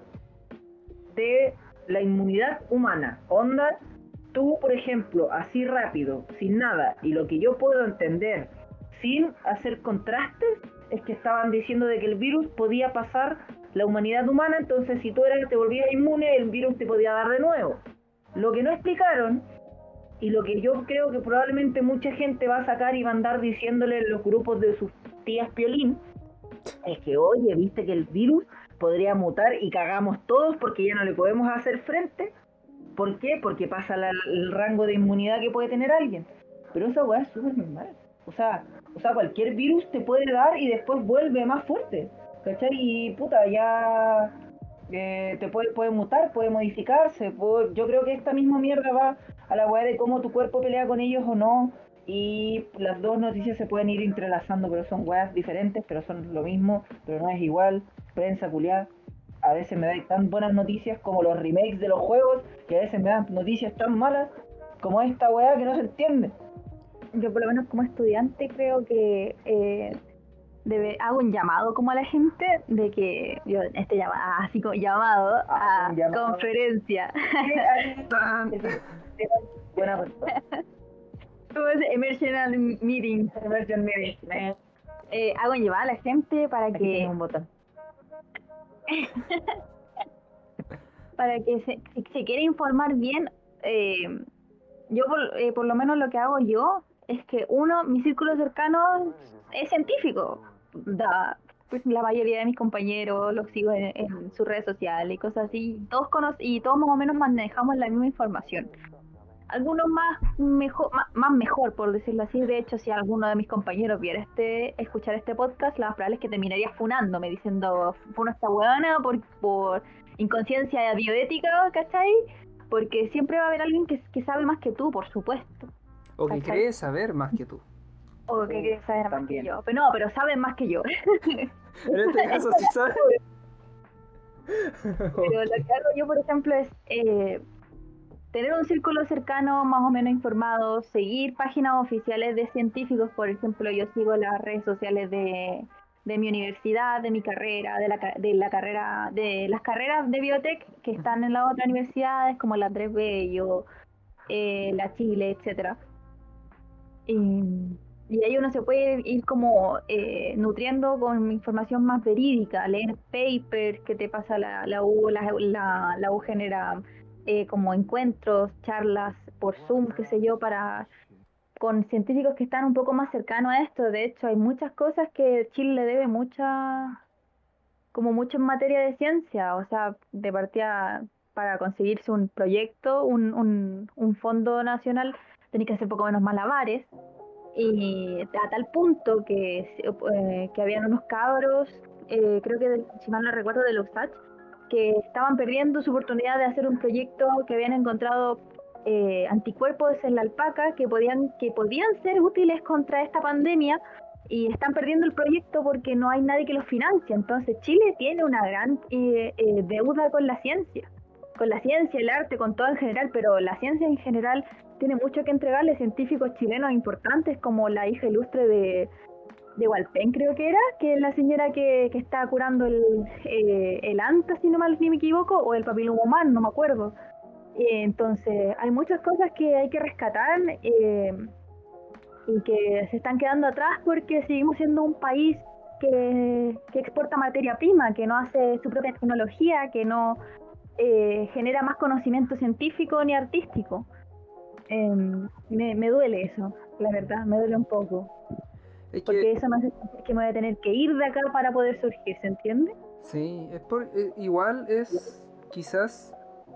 de la inmunidad humana. Onda, tú, por ejemplo, así rápido, sin nada, y lo que yo puedo entender, sin hacer contrastes, es que estaban diciendo de que el virus podía pasar la humanidad humana, entonces si tú eras, te volvías inmune, el virus te podía dar de nuevo. Lo que no explicaron, y lo que yo creo que probablemente mucha gente va a sacar y va a andar diciéndole en los grupos de sus tías Piolín, es que, oye, viste que el virus podría mutar y cagamos todos porque ya no le podemos hacer frente. ¿Por qué? Porque pasa la, el rango de inmunidad que puede tener alguien. Pero esa weá es súper normal. O sea, o sea, cualquier virus te puede dar y después vuelve más fuerte. ¿Cachai? Y puta, ya eh, te puede, puede mutar, puede modificarse. Puede, yo creo que esta misma mierda va a la weá de cómo tu cuerpo pelea con ellos o no. Y las dos noticias se pueden ir entrelazando, pero son weas diferentes, pero son lo mismo, pero no es igual. Prensa culiada. A veces me dan tan buenas noticias como los remakes de los juegos, y a veces me dan noticias tan malas como esta weá que no se entiende. Yo por lo menos como estudiante creo que eh, debe, hago un llamado como a la gente de que yo este llamado, así como llamado Ah, a un llamado. conferencia. Tan. Buena persona. Como ese emergency meeting. Emergency meeting. Eh, hago un llamado a la gente para Aquí que tienes un botón. para que se, si se quiere informar bien, eh, yo por, eh, por lo menos lo que hago yo es que uno, mi círculo cercano es científico. Da, pues la mayoría de mis compañeros los sigo en, en sus redes sociales y cosas así. Todos cono- y todos más o menos manejamos la misma información. Algunos más mejor, más, más mejor, por decirlo así. De hecho, si alguno de mis compañeros viera este, escuchar este podcast, lo más probable es que terminaría funándome, diciendo, funo esta huevona por, por inconsciencia bioética, ¿cachai? Porque siempre va a haber alguien que, que sabe más que tú, por supuesto. O que ¿cachai? cree saber más que tú. O que Sí, quiere saber más también. que yo. Pero no, pero saben más que yo. En este caso sí sabe. Pero lo que hago yo, por ejemplo, es eh, tener un círculo cercano más o menos informado, seguir páginas oficiales de científicos. Por ejemplo, yo sigo las redes sociales de, de mi universidad, de mi carrera, de la, ca- de la carrera, de las carreras de biotech que están en las otras universidades, como la Andrés Bello, eh, la Chile, etcétera. Y, Y ahí uno se puede ir como eh, nutriendo con información más verídica, leer papers que te pasa la, la U, la, la, la U genera eh, como encuentros, charlas por Zoom, qué sé yo, para con científicos que están un poco más cercanos a esto. De hecho, hay muchas cosas que Chile le debe mucha, como mucho en materia de ciencia, o sea, de partida para conseguirse un proyecto, un, un, un fondo nacional, tenés que hacer poco menos malabares y a tal punto que, eh, que habían unos cabros, eh, creo que si mal no recuerdo de Luxach, que estaban perdiendo su oportunidad de hacer un proyecto, que habían encontrado eh, anticuerpos en la alpaca que podían, que podían ser útiles contra esta pandemia y están perdiendo el proyecto porque no hay nadie que los financie. Entonces Chile tiene una gran eh, eh, deuda con la ciencia, con la ciencia, el arte, con todo en general, pero la ciencia en general tiene mucho que entregarle. Científicos chilenos importantes como la hija ilustre de, de Hualpén, creo que era, que es la señora que, que está curando el, eh, el anta, si no mal ni me equivoco, o el papiloma humano, no me acuerdo. Eh, entonces, hay muchas cosas que hay que rescatar eh, y que se están quedando atrás porque seguimos siendo un país que, que exporta materia prima, que no hace su propia tecnología, que no eh, genera más conocimiento científico ni artístico. Eh, me, me duele eso, la verdad, me duele un poco. Es Porque que, eso me hace sentir que me voy a tener que ir de acá para poder surgir, ¿se entiende? sí, es por, eh, igual es quizás,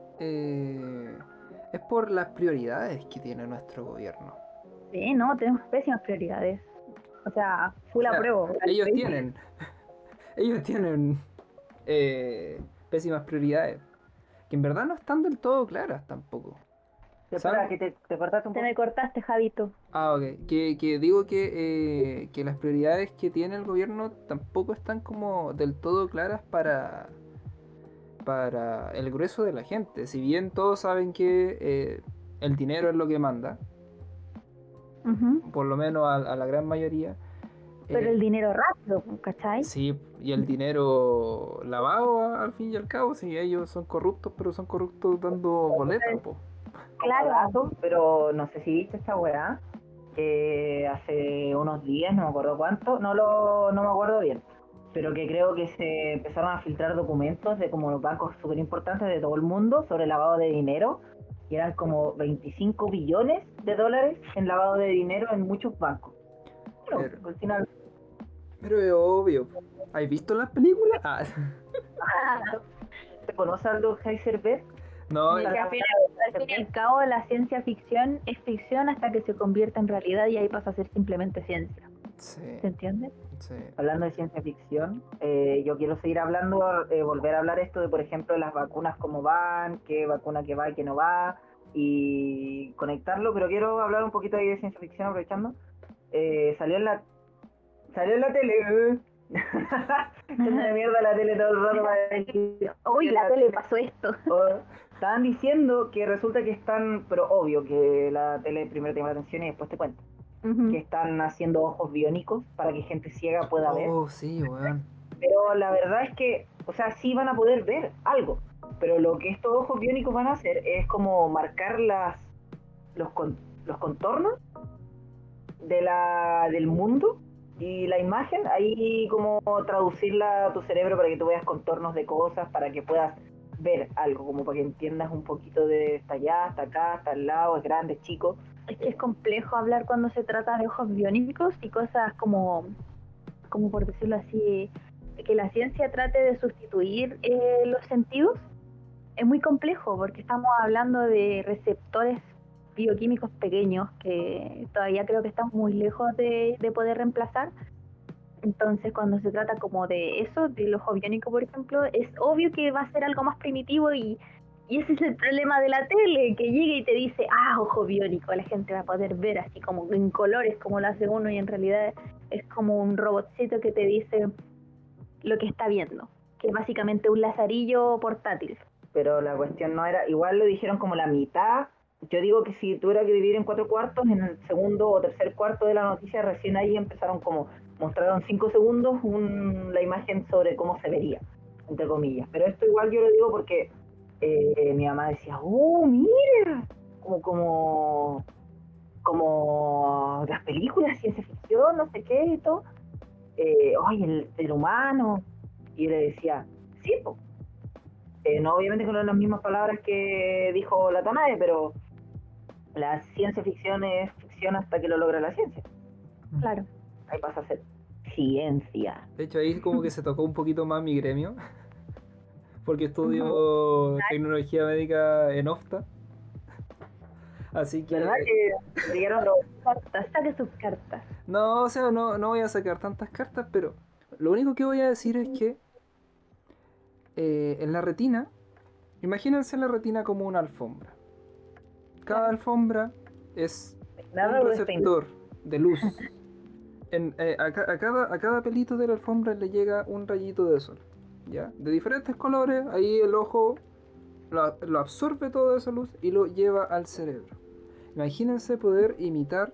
eh, es por las prioridades que tiene nuestro gobierno. Sí, no, tenemos pésimas prioridades. O sea, O full sea, apruebo. ellos tienen, ellos tienen eh, pésimas prioridades, que en verdad no están del todo claras tampoco. Espera, Salvo, que te, te cortaste un Te poco. me cortaste, Javito. ah, ok. Que, que digo que, eh, que las prioridades que tiene el gobierno tampoco están como del todo claras para, para el grueso de la gente. Si bien todos saben que eh, el dinero es lo que manda, Ujú. por lo menos a, a la gran mayoría, Pero eh, el dinero rápido, ¿cachai? sí, y el dinero lavado a- al fin y al cabo, si ellos son corruptos, pero son corruptos dando boletas, po. Como Claro. dato, pero no sé si viste esta weá, que hace unos días, no me acuerdo cuánto, no lo no me acuerdo bien, pero que creo que se empezaron a filtrar documentos de como los bancos súper importantes de todo el mundo sobre lavado de dinero, y eran como veinticinco billones de dólares en lavado de dinero en muchos bancos. Bueno, Pero, al final, pero es obvio. ¿Has visto las películas? Ah. ¿se conoce algo Heisenberg? No, Es que eh, al fin, al fin y al cabo la ciencia ficción es ficción hasta que se convierte en realidad y ahí pasa a ser simplemente ciencia. sí, ¿Se entiende? sí. Hablando de ciencia ficción, eh, yo quiero seguir hablando, eh, volver a hablar esto de, por ejemplo, las vacunas, cómo van, qué vacuna que va y qué no va, y conectarlo, pero quiero hablar un poquito ahí de ciencia ficción aprovechando. Eh, salió en la salió en la tele, ¿eh? Echándole mierda a la tele todo el rato para decir, Uy, la tele pasó esto. oh, estaban diciendo que resulta que están, pero obvio que la tele primero te llama la atención y después te cuento, Ujú. que están haciendo ojos biónicos para que gente ciega pueda ver. Oh, sí, weón. Pero la verdad es que, o sea, sí van a poder ver algo, pero lo que estos ojos biónicos van a hacer es como marcar las los, con, los contornos de la del mundo y la imagen, ahí como traducirla a tu cerebro para que tú veas contornos de cosas, para que puedas ver algo, como para que entiendas un poquito de está allá, está acá, está al lado, es grande, es chico. Es que es complejo hablar cuando se trata de ojos biónicos y cosas como, como por decirlo así, que la ciencia trate de sustituir eh, los sentidos. Es muy complejo porque estamos hablando de receptores bioquímicos pequeños que todavía creo que están muy lejos de, de poder reemplazar. Entonces, cuando se trata como de eso, del ojo biónico, por ejemplo, es obvio que va a ser algo más primitivo y, y ese es el problema de la tele, que llega y te dice, ah, ojo biónico, la gente va a poder ver así como en colores como lo hace uno y en realidad es como un robotcito que te dice lo que está viendo, que es básicamente un lazarillo portátil. Pero la cuestión no era, igual lo dijeron como la mitad. Yo digo que si tuviera que dividir en cuatro cuartos, en el segundo o tercer cuarto de la noticia, recién ahí empezaron como, mostraron cinco segundos un, la imagen sobre cómo se vería, entre comillas. Pero esto igual yo lo digo porque eh, mi mamá decía, ¡oh, mira! Como, como, como las películas, ciencia ficción, no sé qué y todo. Eh, Oye, el ser humano. Y yo le decía, sí, po. Eh, no, obviamente que no en las mismas palabras que dijo la Tanae, pero la ciencia ficción es ficción hasta que lo logra la ciencia. Claro. Ahí pasa a ser ciencia. De hecho, ahí como que se tocó un poquito más mi gremio. Porque estudio tecnología médica en OFTA. Así que... ¿Verdad que llegaron los... Cartas, saque sus cartas. No, o sea, no, no voy a sacar tantas cartas, pero lo único que voy a decir es que eh, en la retina, imagínense la retina como una alfombra. Cada alfombra es Nada un de receptor de luz. En, eh, a, ca- a cada, a cada pelito de la alfombra le llega un rayito de sol, ¿ya? De diferentes colores, ahí el ojo lo, lo absorbe toda esa luz y lo lleva al cerebro. Imagínense poder imitar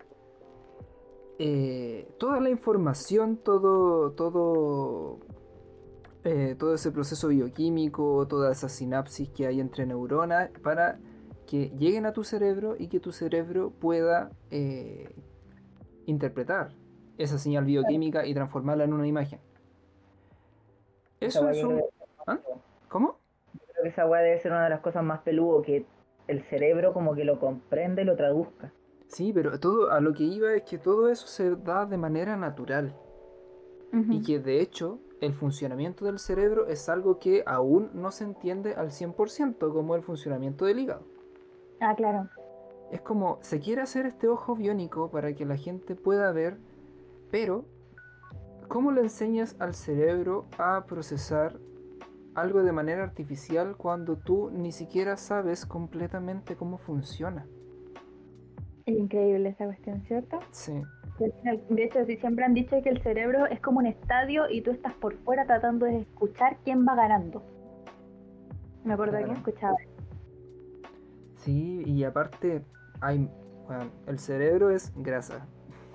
eh, toda la información, todo, todo, eh, todo ese proceso bioquímico, toda esa sinapsis que hay entre neuronas para que lleguen a tu cerebro y que tu cerebro pueda eh, interpretar esa señal bioquímica y transformarla en una imagen. Eso es un... ¿Ah? ¿Cómo? Creo que esa weá debe ser una de las cosas más peludo, que el cerebro como que lo comprende y lo traduzca. Sí, pero todo a lo que iba es que todo eso se da de manera natural. Ujú. Y que de hecho el funcionamiento del cerebro es algo que aún no se entiende al cien por ciento, como el funcionamiento del hígado. Ah, claro. Es como, se quiere hacer este ojo biónico para que la gente pueda ver, pero ¿cómo le enseñas al cerebro a procesar algo de manera artificial cuando tú ni siquiera sabes completamente cómo funciona? Es increíble esa cuestión, ¿cierto? Sí. De hecho, sí, siempre han dicho que el cerebro es como un estadio y tú estás por fuera tratando de escuchar quién va ganando. Me acuerdo Claro. que escuchaba. Sí, y aparte, hay, bueno, el cerebro es grasa.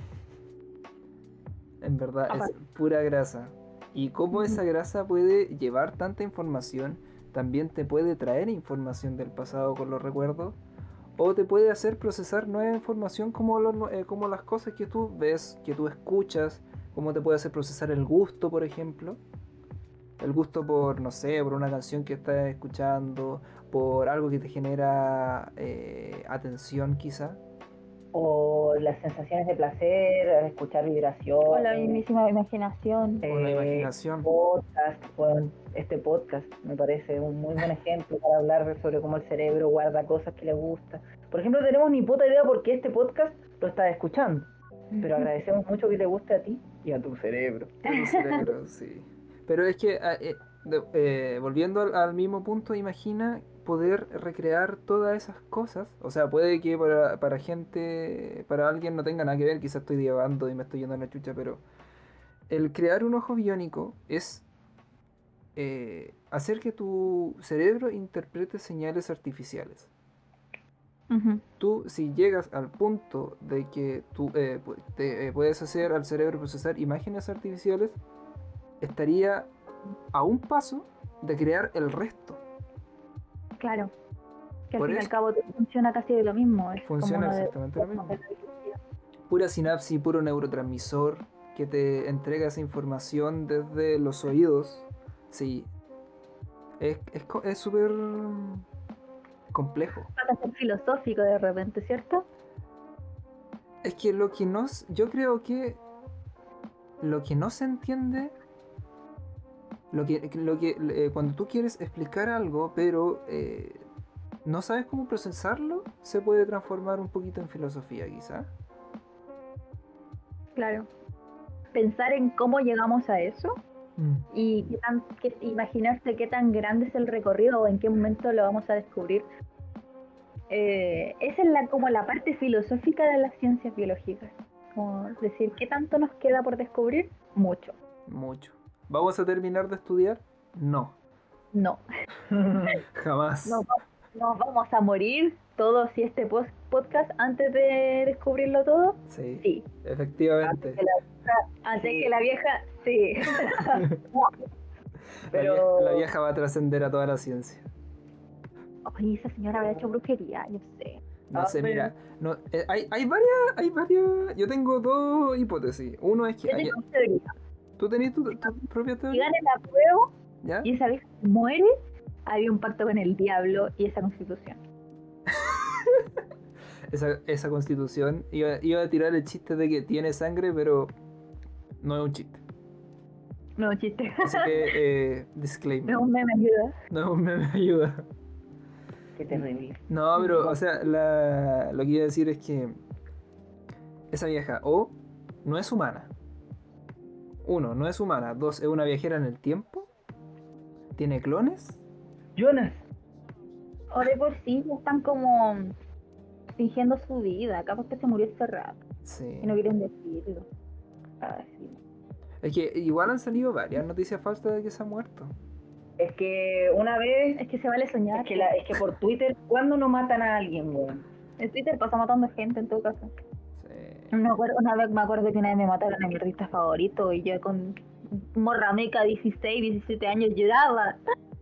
En verdad, es Aparte. pura grasa. Y cómo Ujú. esa grasa puede llevar tanta información, también te puede traer información del pasado con los recuerdos, o te puede hacer procesar nueva información como, los nue- eh, como las cosas que tú ves, que tú escuchas, cómo te puede hacer procesar el gusto, por ejemplo. El gusto por, no sé, por una canción que estás escuchando, por algo que te genera eh, atención quizá. O las sensaciones de placer, escuchar vibraciones. O la mismísima imaginación. O la eh, imaginación. Podcast, bueno, este podcast me parece un muy buen ejemplo para hablar sobre cómo el cerebro guarda cosas que le gusta. Por ejemplo, tenemos ni puta idea por qué este podcast lo estás escuchando, pero agradecemos mucho que te guste a ti y a tu cerebro. A tu cerebro, sí. Pero es que, ah, eh, de- eh, volviendo al, al mismo punto, imagina poder recrear todas esas cosas. O sea, puede que para, para gente, para alguien no tenga nada que ver, quizás estoy divagando y me estoy yendo a la chucha, pero el crear un ojo biónico es eh, hacer que tu cerebro interprete señales artificiales. Ujú. Tú, si llegas al punto de que tú eh, pu- te, eh, puedes hacer al cerebro procesar imágenes artificiales, estaría a un paso de crear el resto. Claro. Que al Por fin y eso- al cabo todo funciona casi de lo mismo. Es Funciona como uno de- exactamente lo mismo. Pura sinapsis, puro neurotransmisor que te entrega esa información desde los oídos. Sí. Es es co- es súper complejo. Pasa a ser filosófico de repente, ¿cierto? Es que lo que no... s- Yo creo que lo que no se entiende... Lo que, lo que eh, cuando tú quieres explicar algo, pero eh, no sabes cómo procesarlo, se puede transformar un poquito en filosofía, quizá. Claro. Pensar en cómo llegamos a eso Mm. y qué tan, qué- imaginarse qué tan grande es el recorrido o en qué momento lo vamos a descubrir. Eh, esa es la, como la parte filosófica de las ciencias biológicas. Como decir, ¿qué tanto nos queda por descubrir? Mucho. Mucho. ¿Vamos a terminar de estudiar? No, No. jamás. Nos, va- nos vamos a morir todos y este pos- podcast antes de descubrirlo todo. Sí, Sí. efectivamente. Antes Sí. que la vieja, sí. La, Pero- vieja, la vieja va a trascender a toda la ciencia. Oye, esa señora habrá hecho brujería, yo sé. No Ah, sé, pero- mira, no, eh, hay, hay varias, hay varias, yo tengo dos hipótesis. Uno es que, Yo hay- tengo una teoría. ¿tú tenés tu, tu propia Si teoría? gana la prueba ¿Ya? y esa vieja muere, había un pacto con el diablo y esa constitución. Esa, esa constitución iba, iba a tirar el chiste de que tiene sangre, pero no es un chiste. No, chiste. Así que, eh, No disclaimer, es un meme, ayuda. no es un meme, ayuda. Qué terrible. No, pero, o sea, la, lo que iba a decir es que esa vieja, o no es humana. Uno, no es humana. Dos, es una viajera en el tiempo. Tiene clones. Jonas. O de por sí ya están como fingiendo su vida. Capaz que se murió hace rato Sí. y no quieren decirlo. Ah, sí. Es que igual han salido varias noticias falsas de que se ha muerto. Es que una vez, Es que se vale soñar. es que, la, es que por Twitter, ¿cuándo no matan a alguien, weón? El Twitter pasa matando gente en todo caso. Sí. Me acuerdo, una vez me acuerdo que una vez me mataron a mi artista favorito y yo con morrameca dieciséis, diecisiete años lloraba.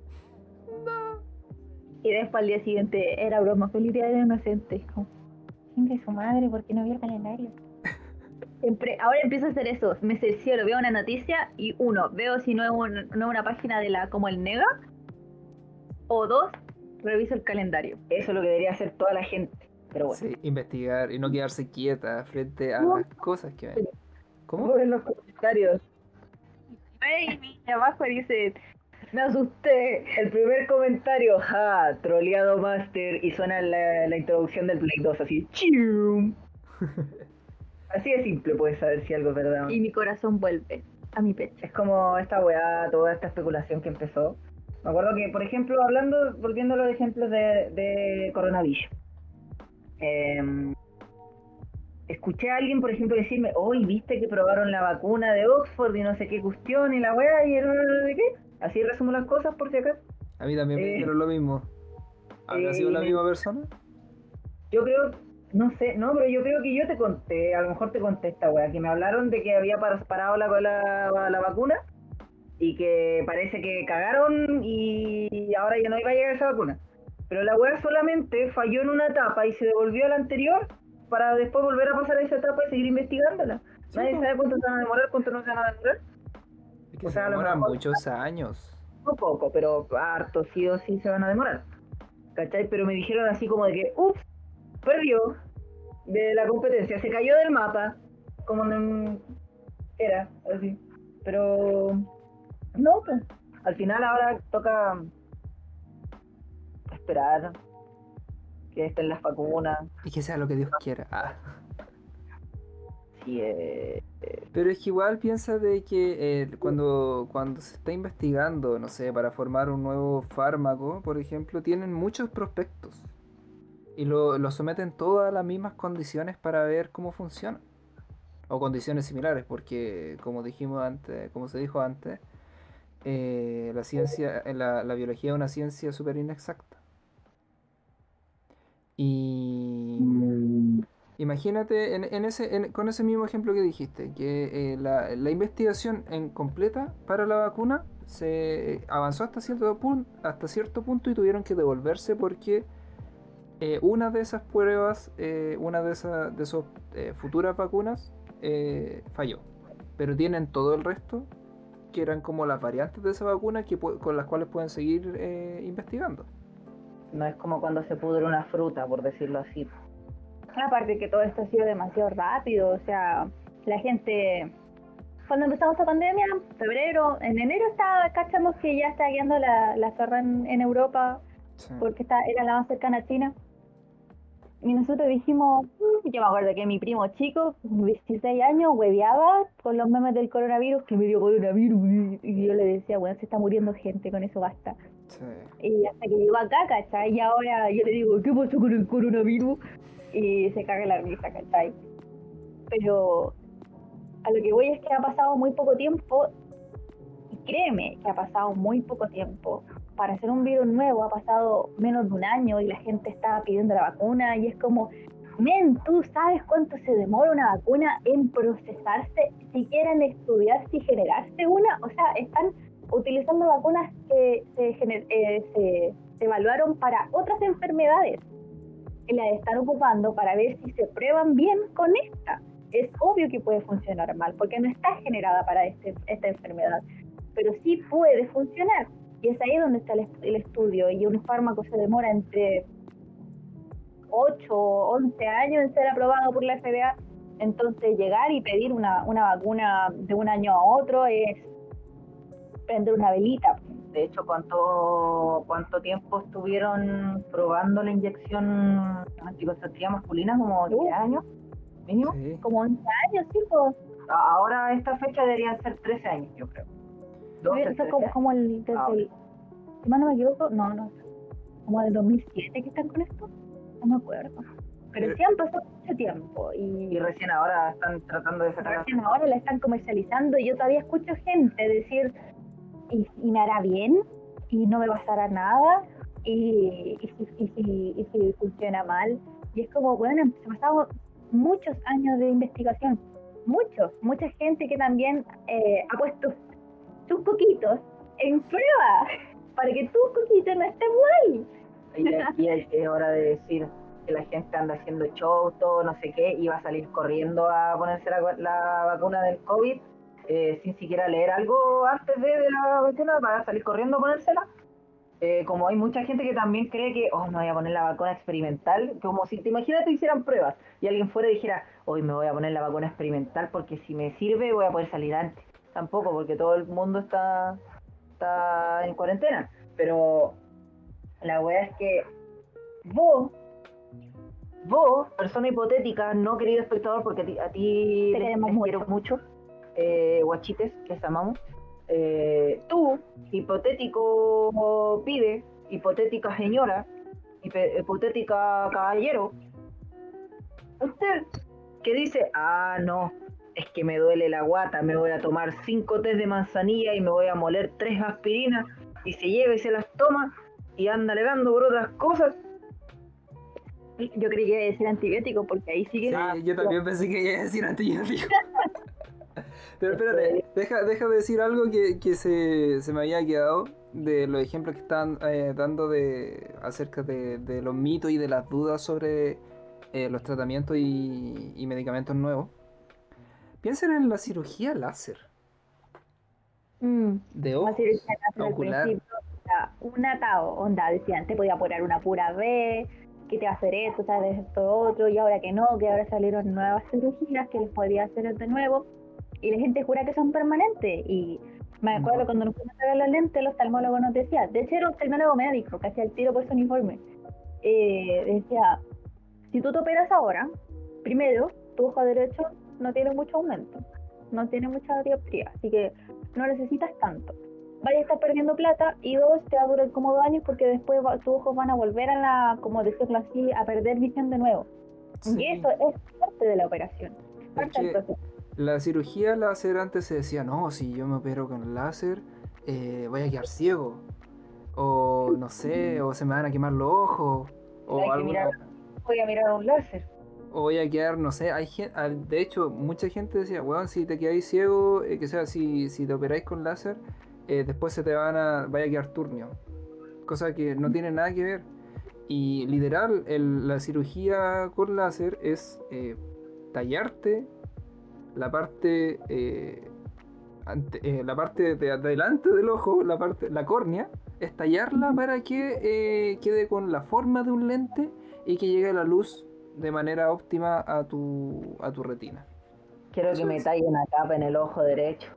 Y después al día siguiente era broma, feliz día del inocente. Como, chingue su madre, ¿por qué no vio el calendario? Siempre, ahora empiezo a hacer eso, me cercioro, veo una noticia y uno, veo si no es, un- no es una página de la como el Nega, o dos, reviso el calendario. Eso es lo que debería hacer toda la gente. Pero bueno. Sí, investigar y no quedarse quieta frente a No. las cosas que ven. ¿Cómo? Vamos en los comentarios. Ey, y abajo dice, me asusté. El primer comentario, ja, troleado master, y suena la, la introducción del Play dos, así, chium. Así de simple puedes saber si algo es verdad o no. Y mi corazón vuelve a mi pecho. Es como esta weá, toda esta especulación que empezó. Me acuerdo que, por ejemplo, hablando, volviendo a los ejemplos de, de coronavirus. Eh, escuché a alguien, por ejemplo, decirme, hoy viste que probaron la vacuna de Oxford y no sé qué cuestión y la weá y el no sé qué. Así resumo las cosas por si acaso. A mí también me Eh, dijeron lo mismo. ¿Habrá sido eh, la me- misma persona? Yo creo, no sé, no, pero yo creo que yo te conté, a lo mejor te conté esta weá, que me hablaron de que había par- parado la, la, la vacuna y que parece que cagaron y ahora ya no iba a llegar esa vacuna. Pero la weá solamente falló en una etapa y se devolvió a la anterior para después volver a pasar a esa etapa y seguir investigándola. Sí, Nadie po. sabe cuánto se van a demorar, cuánto no se van a demorar. Es que O se sea, a lo demoran mejor- muchos años. No poco, pero harto sí o sí se van a demorar. ¿Cachai? Pero me dijeron así como de que, ups, perdió de la competencia, se cayó del mapa, como en... era, así. Pero no, pues, al final ahora toca esperar que estén las vacunas. Y que sea lo que Dios quiera. Ah. Sí, eh, Pero es que igual piensa de que eh, cuando, cuando se está investigando, no sé, para formar un nuevo fármaco, por ejemplo, tienen muchos prospectos. Y lo, lo someten todas a las mismas condiciones para ver cómo funciona. O condiciones similares, porque como dijimos antes, como se dijo antes, eh, la ciencia, eh, la, la biología es una ciencia súper inexacta. Y imagínate en, en ese, en- con ese mismo ejemplo que dijiste, que eh, la, la investigación en completa para la vacuna se avanzó hasta cierto punto, hasta cierto punto y tuvieron que devolverse porque eh, una de esas pruebas, eh, una de esas de esos eh, futuras vacunas eh, falló. Pero tienen todo el resto, que eran como las variantes de esa vacuna que pu- con las cuales pueden seguir eh, investigando. no es como cuando se pudre una fruta, por decirlo así. Aparte que todo esto ha sido demasiado rápido, o sea, la gente, cuando empezamos esta pandemia, febrero, en enero estaba, cachamos que ya está guiando la, la zorra en, en Europa, Sí. porque está, era la más cercana a China. Y nosotros dijimos, "Mm", yo me acuerdo que mi primo chico, con dieciséis años, hueveaba con los memes del coronavirus, que me dio coronavirus, y yo le decía, bueno, se está muriendo gente, con eso basta. Sí. Y hasta que llegó acá, ¿cachai? Y ahora yo le digo, ¿qué pasó con el coronavirus? Y se caga la risa, ¿cachai? Pero a lo que voy es que ha pasado muy poco tiempo, y créeme que ha pasado muy poco tiempo. Para hacer un virus nuevo ha pasado menos de un año y la gente está pidiendo la vacuna y es como, men, ¿tú sabes cuánto se demora una vacuna en procesarse? Si quieren estudiar si generarse una, o sea, están utilizando vacunas que se, gener- eh, se, se evaluaron para otras enfermedades. y las están ocupando para ver si se prueban bien con esta. Es obvio que puede funcionar mal, porque no está generada para este, esta enfermedad, pero sí puede funcionar. Y es ahí donde está el, el estudio, y un fármaco se demora entre ocho o once años en ser aprobado por la F D A. Entonces llegar y pedir una, una vacuna de un año a otro es prender una velita. De hecho, ¿cuánto, cuánto tiempo estuvieron probando la inyección anticonceptiva masculina? ¿Como diez años mínimo? Sí. Como once años, sí, pues. Ahora a esta fecha deberían ser trece años, yo creo. doce, Eso trece. como, como el, desde Ah, el, si mal no me equivoco, no, no, como del dos mil siete que están con esto, no me acuerdo. Pero Pero- sí han pasado mucho tiempo y Y recién ahora están tratando de sacar. recién ahora la están comercializando y yo todavía escucho gente decir, y, y me hará bien, y no me pasará nada, y, y, si, y, si, y si funciona mal. Y es como, bueno, se han pasado muchos años de investigación, muchos, mucha gente que también eh, ha puesto sus coquitos en prueba para que tus coquitos no estén mal. Y aquí es hora de decir que la gente anda haciendo show, todo no sé qué, y va a salir corriendo a ponerse la, la vacuna del COVID, eh, sin siquiera leer algo antes de, de la vacuna, va a salir corriendo a ponérsela. Eh, como hay mucha gente que también cree que, oh, me voy a poner la vacuna experimental, como si te imaginas te hicieran pruebas y alguien fuera y dijera, hoy me voy a poner la vacuna experimental porque si me sirve voy a poder salir antes. Tampoco, porque todo el mundo está, está en cuarentena. Pero la wea es que vos, vos, persona hipotética, no querido espectador, porque a ti, a ti Te les, queremos les mucho. quiero mucho, eh, guachites, les amamos. Eh, tú, hipotético pibe, hipotética señora, hipe- hipotética caballero, usted que dice, ah, no, es que me duele la guata, me voy a tomar cinco tés de manzanilla y me voy a moler tres aspirinas, y se lleva y se las toma y anda alegando por otras cosas. Yo creí que iba a decir antibiótico porque ahí sí que... Sí, yo también pensé que iba a decir antibiótico. Pero espérate, deja, deja de decir algo que, que se, se me había quedado de los ejemplos que estaban eh, dando de acerca de, de los mitos y de las dudas sobre eh, los tratamientos y, y medicamentos nuevos. Piensen en la cirugía láser Mm, de como ojos, cirugía láser al ocular. principio, era un atado, onda, decían, te podía poner una pura vez, que te va a hacer esto, te va a hacer esto otro, y ahora que no, que ahora salieron nuevas cirugías que les podía hacer de nuevo, y la gente jura que son permanentes, y me acuerdo No. cuando nos fuimos a ver los lentes, el oftalmólogo nos decía, de hecho era un oftalmólogo médico, que hacía el tiro por su uniforme, eh, decía, si tú te operas ahora, primero, tu ojo derecho no tiene mucho aumento, no tiene mucha dioptría, así que no necesitas tanto. Vaya a estar perdiendo plata, y dos, te va a durar como dos años porque después va, tus ojos van a volver a la, como decirlo así, a perder visión de nuevo. Sí. Y eso es parte de la operación, parte del que- proceso. La cirugía láser antes se decía, no, si yo me opero con láser, eh, voy a quedar ciego. O no sé, o se me van a quemar los ojos. O, Hay que alguna- mirar, voy a mirar un láser. o voy a quedar, no sé, hay gen- al- de hecho, mucha gente decía, weón, si te quedáis ciego, eh, que sea, si, si te operáis con láser, eh, después se te van a, vaya a quedar turnio. Cosa que no tiene nada que ver. Y literal, el- la cirugía con láser es eh, tallarte la parte eh, ante- eh, la parte de adelante del ojo, la parte, la córnea, es tallarla para que eh, quede con la forma de un lente y que llegue la luz de manera óptima a tu, a tu retina. Quiero Eso que me es. talle una capa en el ojo derecho.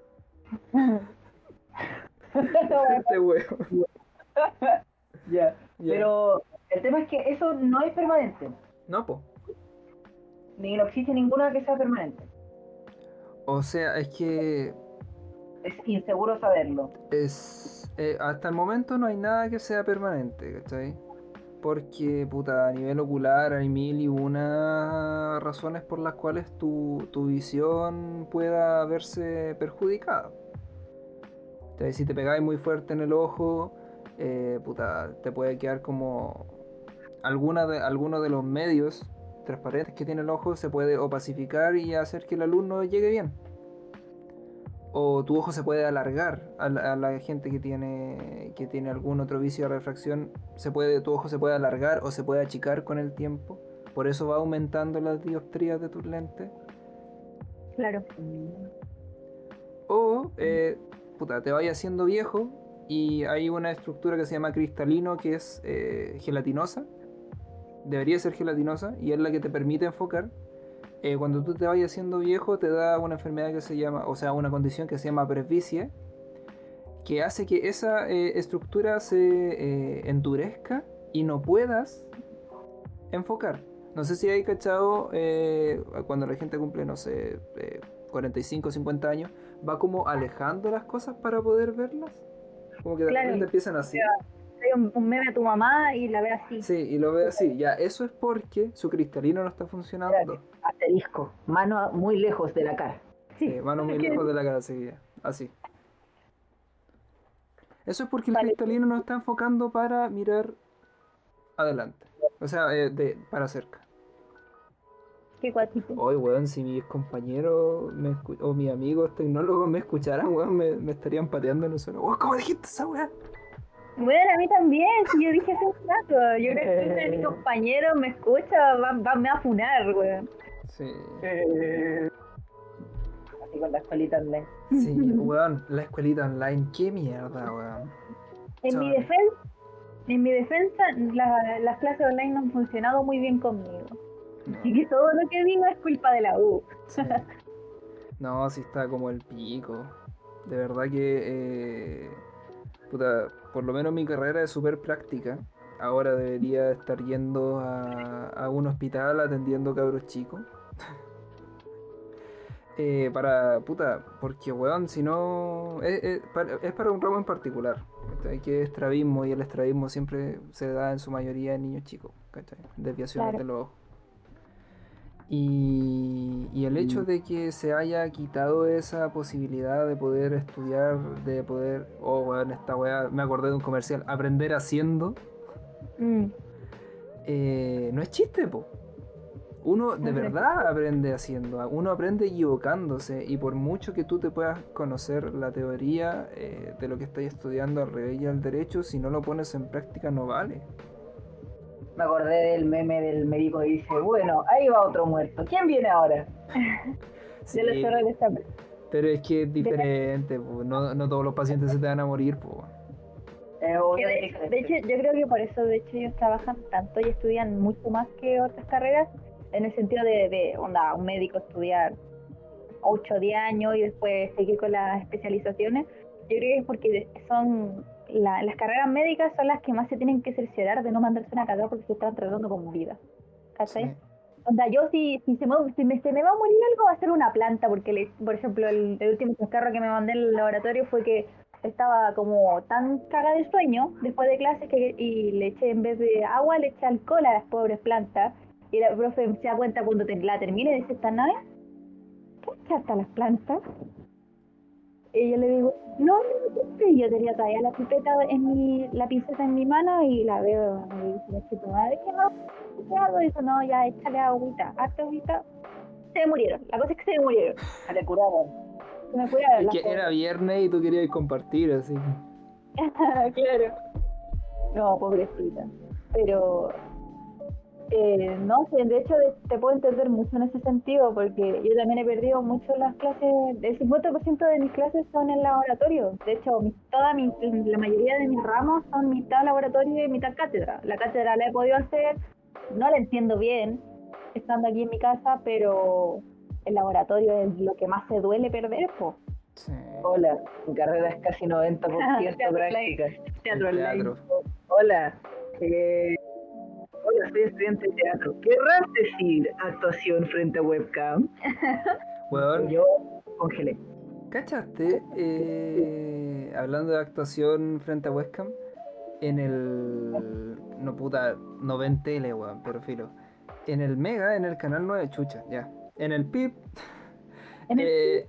Este huevo. Ya. Ya. Pero el tema es que eso no es permanente. No, po. Ni no existe ninguna que sea permanente. O sea, es que Es inseguro saberlo. es eh, hasta el momento no hay nada que sea permanente, ¿cachai? Porque, puta, a nivel ocular hay mil y una razones por las cuales tu, tu visión pueda verse perjudicada. Entonces, si te pegáis muy fuerte en el ojo, eh, puta, te puede quedar como alguna de, alguno de los medios transparentes que tiene el ojo se puede opacificar y hacer que la luz no llegue bien. o tu ojo se puede alargar. A la, a la gente que tiene, que tiene algún otro vicio de refracción, se puede, tu ojo se puede alargar o se puede achicar con el tiempo. Por eso va aumentando las dioptrías de tus lentes. Claro. O, eh, puta, te vayas haciendo viejo y hay una estructura que se llama cristalino que es eh, gelatinosa. Debería ser gelatinosa y es la que te permite enfocar. Eh, cuando tú te vayas haciendo viejo te da una enfermedad que se llama, o sea, una condición que se llama presbicia, que hace que esa eh, estructura se eh, endurezca y no puedas enfocar. No sé si hay cachado eh, cuando la gente cumple, no sé, eh, cuarenta y cinco, cincuenta años, va como alejando las cosas para poder verlas. Como que de Claro. repente empiezan así. Hay un, un meme a tu mamá y la ve así. Sí, y lo ve así. Ya, eso es porque su cristalino no está funcionando. Asterisco, mano muy lejos de la cara. Sí, mano muy lejos de la cara, sí, ya, así. Eso es porque el Vale. cristalino no está enfocando para mirar adelante. O sea, eh, de, para cerca. Qué cuatito. Hoy, weón, si mis compañeros me escu- o mis amigos tecnólogos me escucharan, weón, me, me estarían pateando en el suelo. Weón, ¿cómo dijiste esa weá? Bueno, a mí también, si yo dije hace un rato. Yo creo que uno de mis compañeros me escucha, va, va, me va a funar, weón. Sí. Así con la escuelita online. Sí, weón, la escuelita online, qué mierda, weón. En mi Son- defensa, en mi defensa, la- las clases online no han funcionado muy bien conmigo. no, Así que todo lo que digo es culpa de la U. sí. No, sí está como el pico. De verdad que, eh, puta, por lo menos mi carrera es súper práctica. Ahora debería estar yendo a, a un hospital atendiendo cabros chicos. Eh, para, puta, porque weón, si no, es, es para, es para un ramo en particular, ¿cachai? Que es estrabismo y el estrabismo siempre se da en su mayoría en niños chicos, ¿cachai? Desviaciones Claro. de los ojos. Y, y el hecho de que se haya quitado esa posibilidad de poder estudiar, de poder, oh weón, esta weá, me acordé de un comercial, aprender haciendo, Mm, eh, no es chiste, po. Uno de Ujú. verdad aprende haciendo, uno aprende equivocándose y por mucho que tú te puedas conocer la teoría eh, de lo que estás estudiando al revés y al derecho, si no lo pones en práctica no vale. Me acordé del meme del médico que dice, bueno, ahí va otro muerto. ¿Quién viene ahora? Sí, de los errores de esta pero es que es diferente, po. No, no todos los pacientes se te van a morir, po. Eh, Que obvio de, es de diferente. hecho, yo creo que por eso, de hecho, ellos trabajan tanto y estudian mucho más que otras carreras, en el sentido de, de onda, un médico estudiar ocho o diez años y después seguir con las especializaciones. Yo creo que es porque son la- las carreras médicas son las que más se tienen que cerciorar de no mandarse una cagada porque se están tratando con vida. ¿Cachai? Sí. Onda, yo si, si, se me, si me, se me va a morir algo va a ser una planta, porque le, por ejemplo el, el último chascarro que me mandé en el laboratorio fue que estaba como tan cagada de sueño después de clases que y le eché en vez de agua, le eché alcohol a las pobres plantas y la profe se da cuenta cuando te, la termine y dice, ¿esta nave? ¿Qué echaste a las plantas? Y yo le digo, no, no, no, y yo tenía todavía la pipeta en mi, la pinceta en mi mano y la veo y dice, "Che, tu madre, ¿qué hago? ¿Qué hago?" Y dice, no, ya, échale agüita, harta agüita. Se me murieron, la cosa es que se me murieron. Se le curaron. Se me curaron Es las que era viernes y tú querías compartir, así. cosas. Claro. No, pobrecita. Pero, eh, no sé, de hecho de- te puedo entender mucho en ese sentido, porque yo también he perdido mucho las clases, el cincuenta por ciento de mis clases son en laboratorio. De hecho, mi, toda mi, la mayoría de mis ramos son mitad laboratorio y mitad cátedra. La cátedra la he podido hacer, no la entiendo bien, estando aquí en mi casa, pero el laboratorio es lo que más se duele perder, pues. Sí. Hola, mi carrera es casi noventa por ciento Teatro práctica. Teatro El online. teatro. Hola, eh, hola, soy estudiante de teatro. ¿Querrás decir actuación frente a webcam? Weón, Yo congelé. ¿cachaste? Eh, hablando de actuación frente a webcam, en el. No puta, no ven tele, weón, pero filo. En el Mega, en el canal nueve, chucha, ya. En el P I P. En el eh,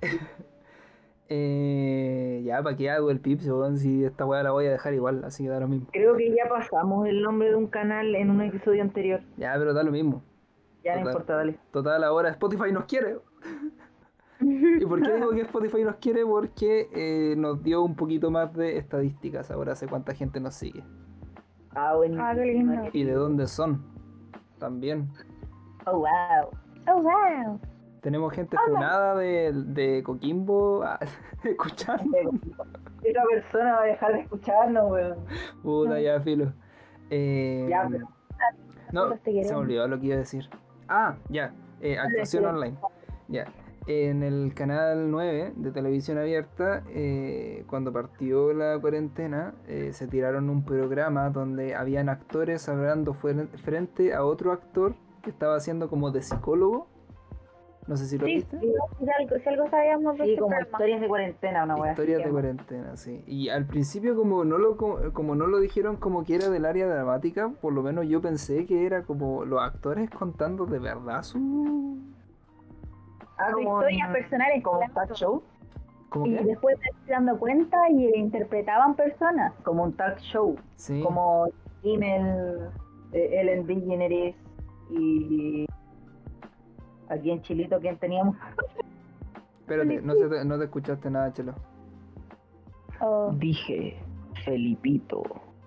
eh, ya, ¿para qué hago el P I P, weón? Si esta weá la voy a dejar igual, así que da lo mismo. Creo que ya pasamos el nombre de un canal en un episodio anterior. Ya, pero da lo mismo. Ya no Total. importa, dale. Total, ahora Spotify nos quiere. ¿Y por qué digo que Spotify nos quiere? Porque eh, nos dio un poquito más de estadísticas. Ahora sé cuánta gente nos sigue. Ah, bueno. Ah, qué lindo. Y de dónde son. También. Oh, wow. Oh, wow. Tenemos gente funada de, de Coquimbo ah, escuchando. Esa persona va a dejar de escucharnos, weón. Puta, ya, filo. Eh, Ya, pero- no, Nosotros te se me queremos. olvidó lo que iba a decir. Ah, ya. eh, actuación sí. online. Ya. En el canal nueve de televisión abierta, eh, cuando partió la cuarentena, eh, se tiraron un programa donde habían actores hablando fuer- frente a otro actor que estaba haciendo como de psicólogo. No sé si lo Sí, viste. sí, si algo, si algo sabíamos de Sí, este como programa. historias de cuarentena, una weá. así Historias que- de cuarentena, sí. Y al principio como no lo como, como no lo dijeron como que era del área dramática, por lo menos yo pensé que era como los actores contando de verdad su... Ah, Sus como historias un- personales, como un claro. talk show. ¿Cómo Y qué? después te vas dando cuenta y interpretaban personas. Como un talk show. Sí. Como Kimmel, eh, Ellen DeGeneres y aquí en Chilito, ¿quién teníamos? Espérate, no, se te- no te escuchaste nada, Chelo. Oh, Dije, Felipito.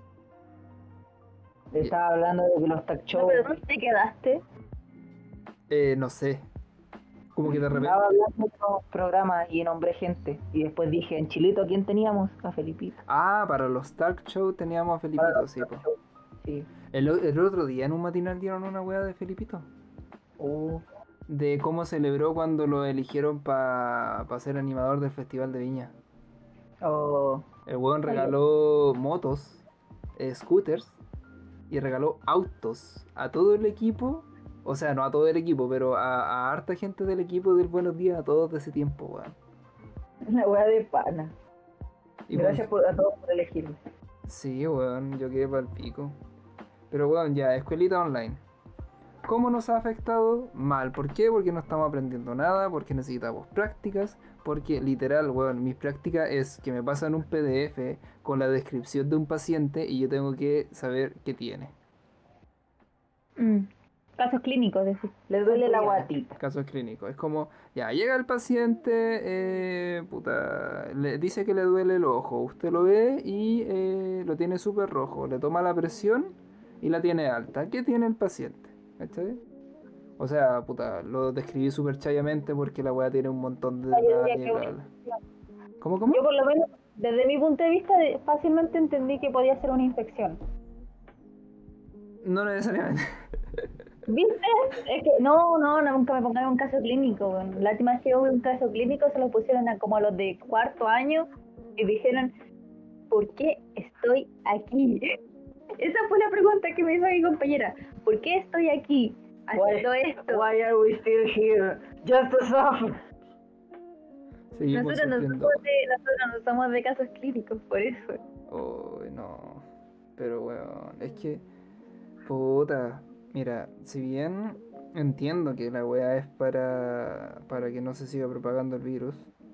Le Ya. estaba hablando de que los talk no, shows. pero ¿dónde te quedaste? Eh, no sé. Como que de repente... Estaba hablando de otros programas y nombré gente. Y después dije, en Chilito, ¿a quién teníamos? A Felipito. Ah, para los talk show teníamos a Para Felipito, los sí, talk po. shows. Sí. El, o- el otro día en un matinal dieron una weá de Felipito. Uh, De cómo celebró cuando lo eligieron para ser animador del Festival de Viña. oh, El weón regaló motos, eh, scooters y regaló autos a todo el equipo. O sea, no a todo el equipo, pero a, a harta gente del equipo del Buenos Días a todos de ese tiempo, weón. una weá de pana. Y Gracias pues, por, a todos por elegirme. sí, weón, yo quedé pa'l pico. Pero weón, ya, escuelita online. ¿Cómo nos ha afectado? Mal. ¿Por qué? Porque no estamos aprendiendo nada, porque necesitamos prácticas, porque literal, weón, mis prácticas es que me pasan un P D F con la descripción de un paciente y yo tengo que saber qué tiene. Mm. Casos clínicos, decís. Le duele la Ya. guatita. Casos clínicos. Es como, ya, llega el paciente, eh, puta, le dice que le duele el ojo, usted lo ve y eh, lo tiene súper rojo, le toma la presión y la tiene alta. ¿Qué tiene el paciente? ¿Cachai? O sea, puta, lo describí súper chayamente porque la weá tiene un montón de Yo diría detalles, que- bla, bla. ¿Cómo, cómo? Yo por lo menos, desde mi punto de vista, de- fácilmente entendí que podía ser una infección. No necesariamente. ¿Viste? Es que no, no, no, nunca me pongan en un caso clínico. Bueno, la última vez que hubo un caso clínico se lo pusieron a como a los de cuarto año y dijeron, ¿por qué estoy aquí? Esa fue la pregunta que me hizo mi compañera. ¿Por qué estoy aquí haciendo esto? Why are we still here? Just to suffer. Seguimos Nosotros no, sufriendo. somos de, nosotros no somos de casos clínicos, por eso. Oh, no. Pero weón, es que. Puta. Mira, si bien entiendo que la weá es para. para que no se siga propagando el virus.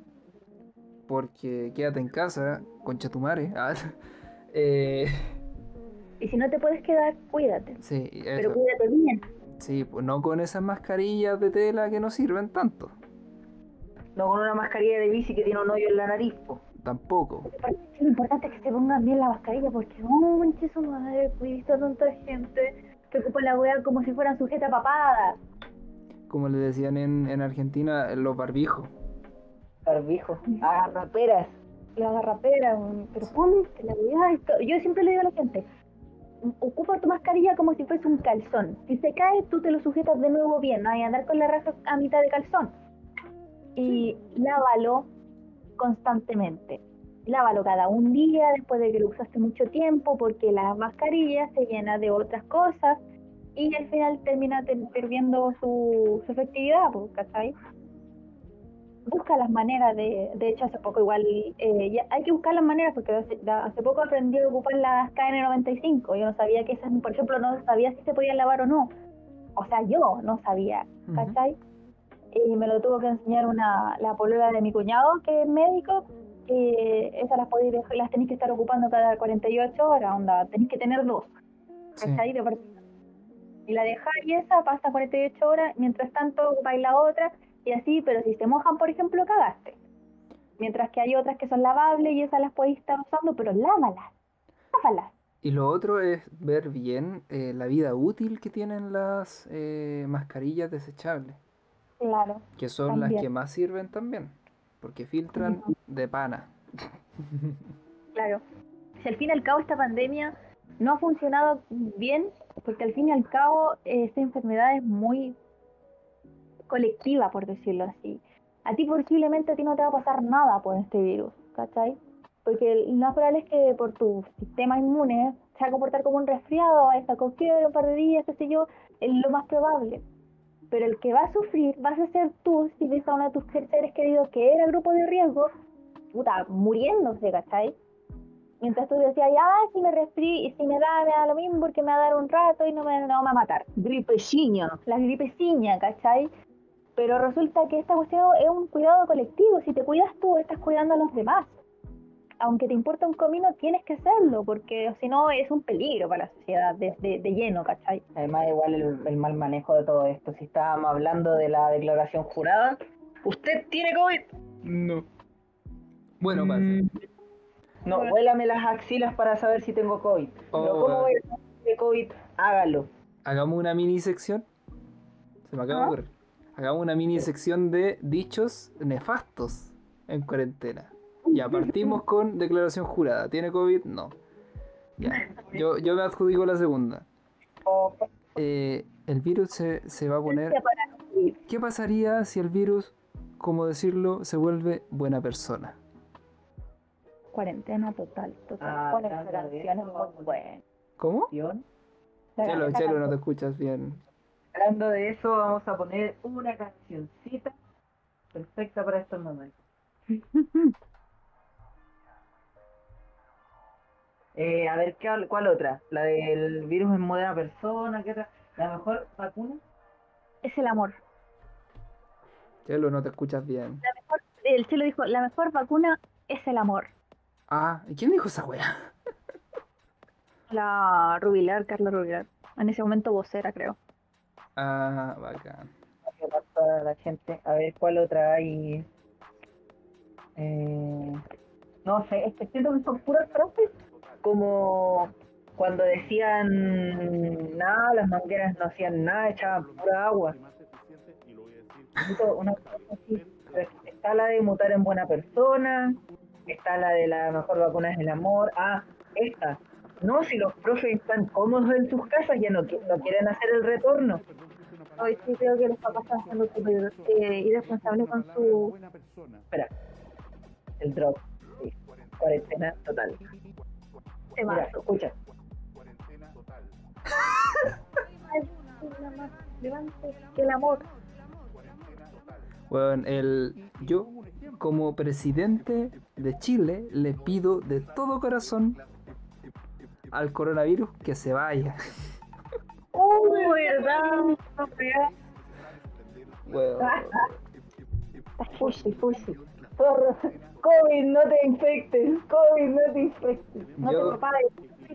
Porque quédate en casa, concha tu madre. Ah, eh, Y si no te puedes quedar, cuídate. sí, Pero eso. cuídate bien. Sí, pues no con esas mascarillas de tela que no sirven tanto. No con una mascarilla de bici que tiene un hoyo en la nariz, po. Tampoco. Lo importante es que se pongan bien la mascarilla porque, oh, manche su madre, he visto a tanta gente que ocupa la weá como si fueran sujeta papada. Como le decían en, en Argentina, los barbijos. Barbijo. Agarraperas. La garrapera, weón, pero ponte la weá. Esto. Yo siempre le digo a la gente, ocupa tu mascarilla como si fuese un calzón. Si se cae, tú te lo sujetas de nuevo bien, no hay que andar con la raja a mitad de calzón. Y lávalo constantemente. Lávalo cada un día después de que lo usaste mucho tiempo, porque la mascarilla se llena de otras cosas y al final termina te- perdiendo su, su efectividad, pues, ¿cachai? Busca las maneras de, de hecho hace poco igual, eh, ya hay que buscar las maneras porque hace, da- hace poco aprendí a ocupar las K N noventa y cinco, yo no sabía que esas, por ejemplo, no sabía si se podían lavar o no, o sea, yo no sabía, Ujú. ¿cachai? Y me lo tuvo que enseñar una, la polola de mi cuñado, que es médico, que esas las podéis dejar- las tenéis que estar ocupando cada cuarenta y ocho horas, onda, tenéis que tener dos, Sí. ¿cachai? De partida. Y la dejáis esa, pasa cuarenta y ocho horas, mientras tanto ocupáis la otra, Y así, pero si se mojan, por ejemplo, cagaste. Mientras que hay otras que son lavables y esas las podéis estar usando, pero lávalas, lávalas. Y lo otro es ver bien eh, la vida útil que tienen las eh, mascarillas desechables, Claro, que son las también. que más sirven también, porque filtran Ujú. de pana. Claro. Si al fin y al cabo esta pandemia no ha funcionado bien, porque al fin y al cabo eh, esta enfermedad es muy colectiva, por decirlo así. A ti posiblemente a ti no te va a pasar nada por este virus, ¿cachai? Porque lo más probable es que por tu sistema inmune se va a comportar como un resfriado, va a estar con fiebre un par de días, qué sé yo, es lo más probable. Pero el que va a sufrir vas a ser tú si ves a uno de tus seres queridos que era grupo de riesgo, puta, muriéndose, ¿cachai? Mientras tú decías, ah, si me resfrí, y si me da, me da lo mismo porque me va a dar un rato y no me, no me va a matar. Gripeciña, la gripeciña, ¿cachai? Pero resulta que esta cuestión es un cuidado colectivo. Si te cuidas tú, estás cuidando a los demás. Aunque te importa un comino, tienes que hacerlo, porque si no es un peligro para la sociedad de, de, de lleno, ¿cachai? Además, igual el, el mal manejo de todo esto. Si estábamos hablando de la declaración jurada, ¿usted tiene COVID? No. Bueno, pasa. Mm, no, Bueno. huélame las axilas para saber si tengo COVID. Pero Oh, ¿cómo eh, voy a saber si tengo COVID? Hágalo. hagamos una mini sección. Se me acaba de ¿Ah? ocurrir. Hagamos una mini sección de dichos nefastos en cuarentena. Ya, partimos con declaración jurada. ¿Tiene COVID? No. Ya. Yo, yo me adjudico la segunda. O- Eh, el virus se, se va a poner... Para no morir. ¿Qué pasaría si el virus, como decirlo, se vuelve buena persona? Cuarentena total, total. Ah, Con claro, esta canción es muy buena. ¿Cómo? opción. Chelo, Esta Chelo, no te canción- escuchas bien. Hablando de eso, vamos a poner una cancioncita perfecta para estos momentos. Eh, a ver, ¿qué, ¿cuál otra? La del virus en buena persona, ¿qué otra? ¿La mejor vacuna? Es el amor. Chelo, no te escuchas bien. La mejor, el Chelo dijo, la mejor vacuna es el amor. Ah, ¿y quién dijo esa wea? La Rubilar, Carla Rubilar. En ese momento vocera, creo. Ah, bacán. Para toda la gente. A ver, ¿cuál otra hay? Eh, no sé, es que siento que son puras frases como cuando decían nada, las mangueras no hacían nada, echaban pura agua. Siento una cosa así. Está la de mutar en buena persona, está la de la mejor vacuna es el amor. Ah, esta. No, si los profes están cómodos en sus casas, ya no, qui- no quieren hacer el retorno. Hoy sí creo que los papás están siendo súper eh, irresponsables con su... Espera, el drop. Sí, cuarentena total. tema. Mira, escucha. Levante el amor. Bueno, el, yo como presidente de Chile le pido de todo corazón al coronavirus que se vaya. ¡Oh, verdad! Bueno, Fushi, fushi. Zorro, COVID, no te infectes. COVID, no te infectes. No te yo, propagues.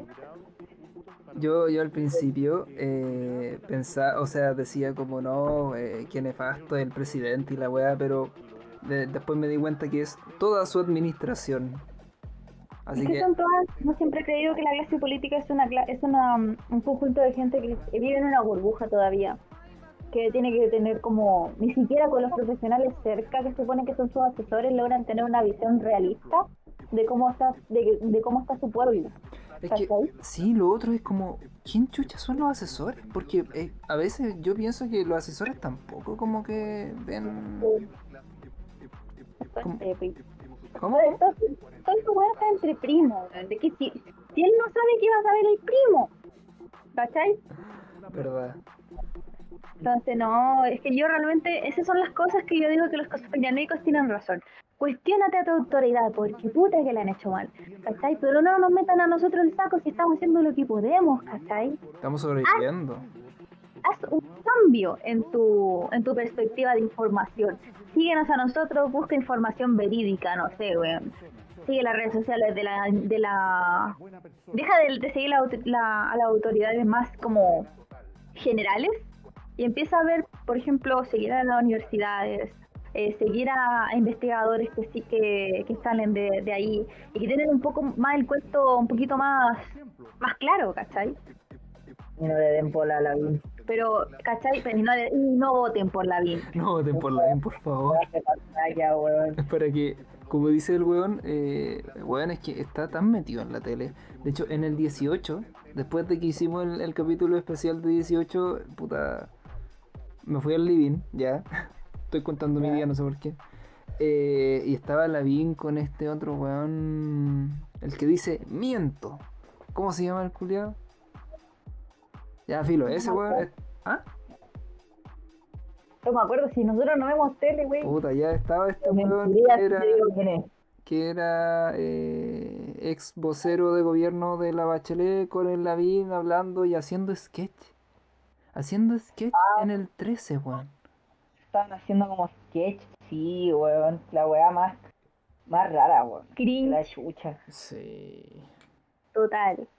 yo, yo al principio eh, pensaba, o sea, decía como no, eh, qué nefasto el presidente y la weá, pero de- después me di cuenta que es toda su administración. Así Es que que son todas, no siempre he creído que la clase política es una cla- es una, mm, un conjunto de gente que vive en una burbuja todavía, que tiene que tener como, ni siquiera con los profesionales cerca, que se supone que son sus asesores, logran tener una visión realista de cómo está, de, de cómo está su pueblo. es que ¿Cachai? sí, lo otro es como, ¿quién chucha son los asesores? Porque eh, a veces yo pienso que los asesores tampoco como que ven... ¿Cómo? Eh, pues, ¿Cómo? todo todo esto weón está entre primos, weón, de que si, si él no sabe, ¿qué va a saber el primo? ¿Cachai? ¿Verdad? Entonces, no, es que yo realmente, esas son las cosas que yo digo que los conspiranoicos tienen razón. Cuestiónate a tu autoridad, porque puta que le han hecho mal, ¿cachai? Pero no nos metan a nosotros el saco si estamos haciendo lo que podemos, ¿cachai? Estamos sobreviviendo. Haz un cambio en tu, en tu perspectiva de información. Síguenos a nosotros, busca información verídica, no sé, weón. Sigue las redes sociales de la... De la deja de, de seguir la, auto- la- a las autoridades más como generales y empieza a ver por ejemplo, seguir a las universidades, eh, seguir a, a investigadores que sí que, que salen de, de ahí y que tienen un poco más el cuento un poquito más, más claro, ¿cachai? Y no le den bola a la vida. Pero, ¿cachai? Pero no, le- y no voten por la B I N. No voten por la B I M, por favor. Hace pantalla, weón. Es para que, como dice el weón, eh, weón es que está tan metido en la tele. De hecho, en el dieciocho, después de que hicimos el, el capítulo especial de dieciocho, puta, me fui al living, ya. Estoy contando mi Ya. día, no sé por qué. Eh, y estaba la B I M con este otro weón, el que dice, miento. ¿Cómo se llama el culiado? Ya, filo, ese weón. es- ¿Ah? No me acuerdo si nosotros no vemos tele, güey. Puta, ya estaba este Me weón mentiría que si era, te digo quién es. que era eh, ex vocero de gobierno de la Bachelet con el Lavín hablando y haciendo sketch. Haciendo sketch en el trece, weón. Estaban haciendo como sketch, sí, weón. La weá más, más rara, weón. Que Cringe la chucha. Sí, total.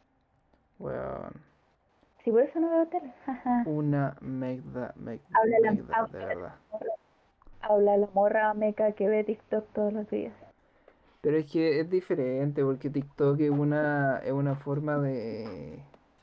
weón. Si por eso no veo tele. Jaja. Una megda, meg- Habla la, megda, habla, de verdad. habla la morra meca que ve TikTok todos los días. Pero es que es diferente porque TikTok es una, es una forma de,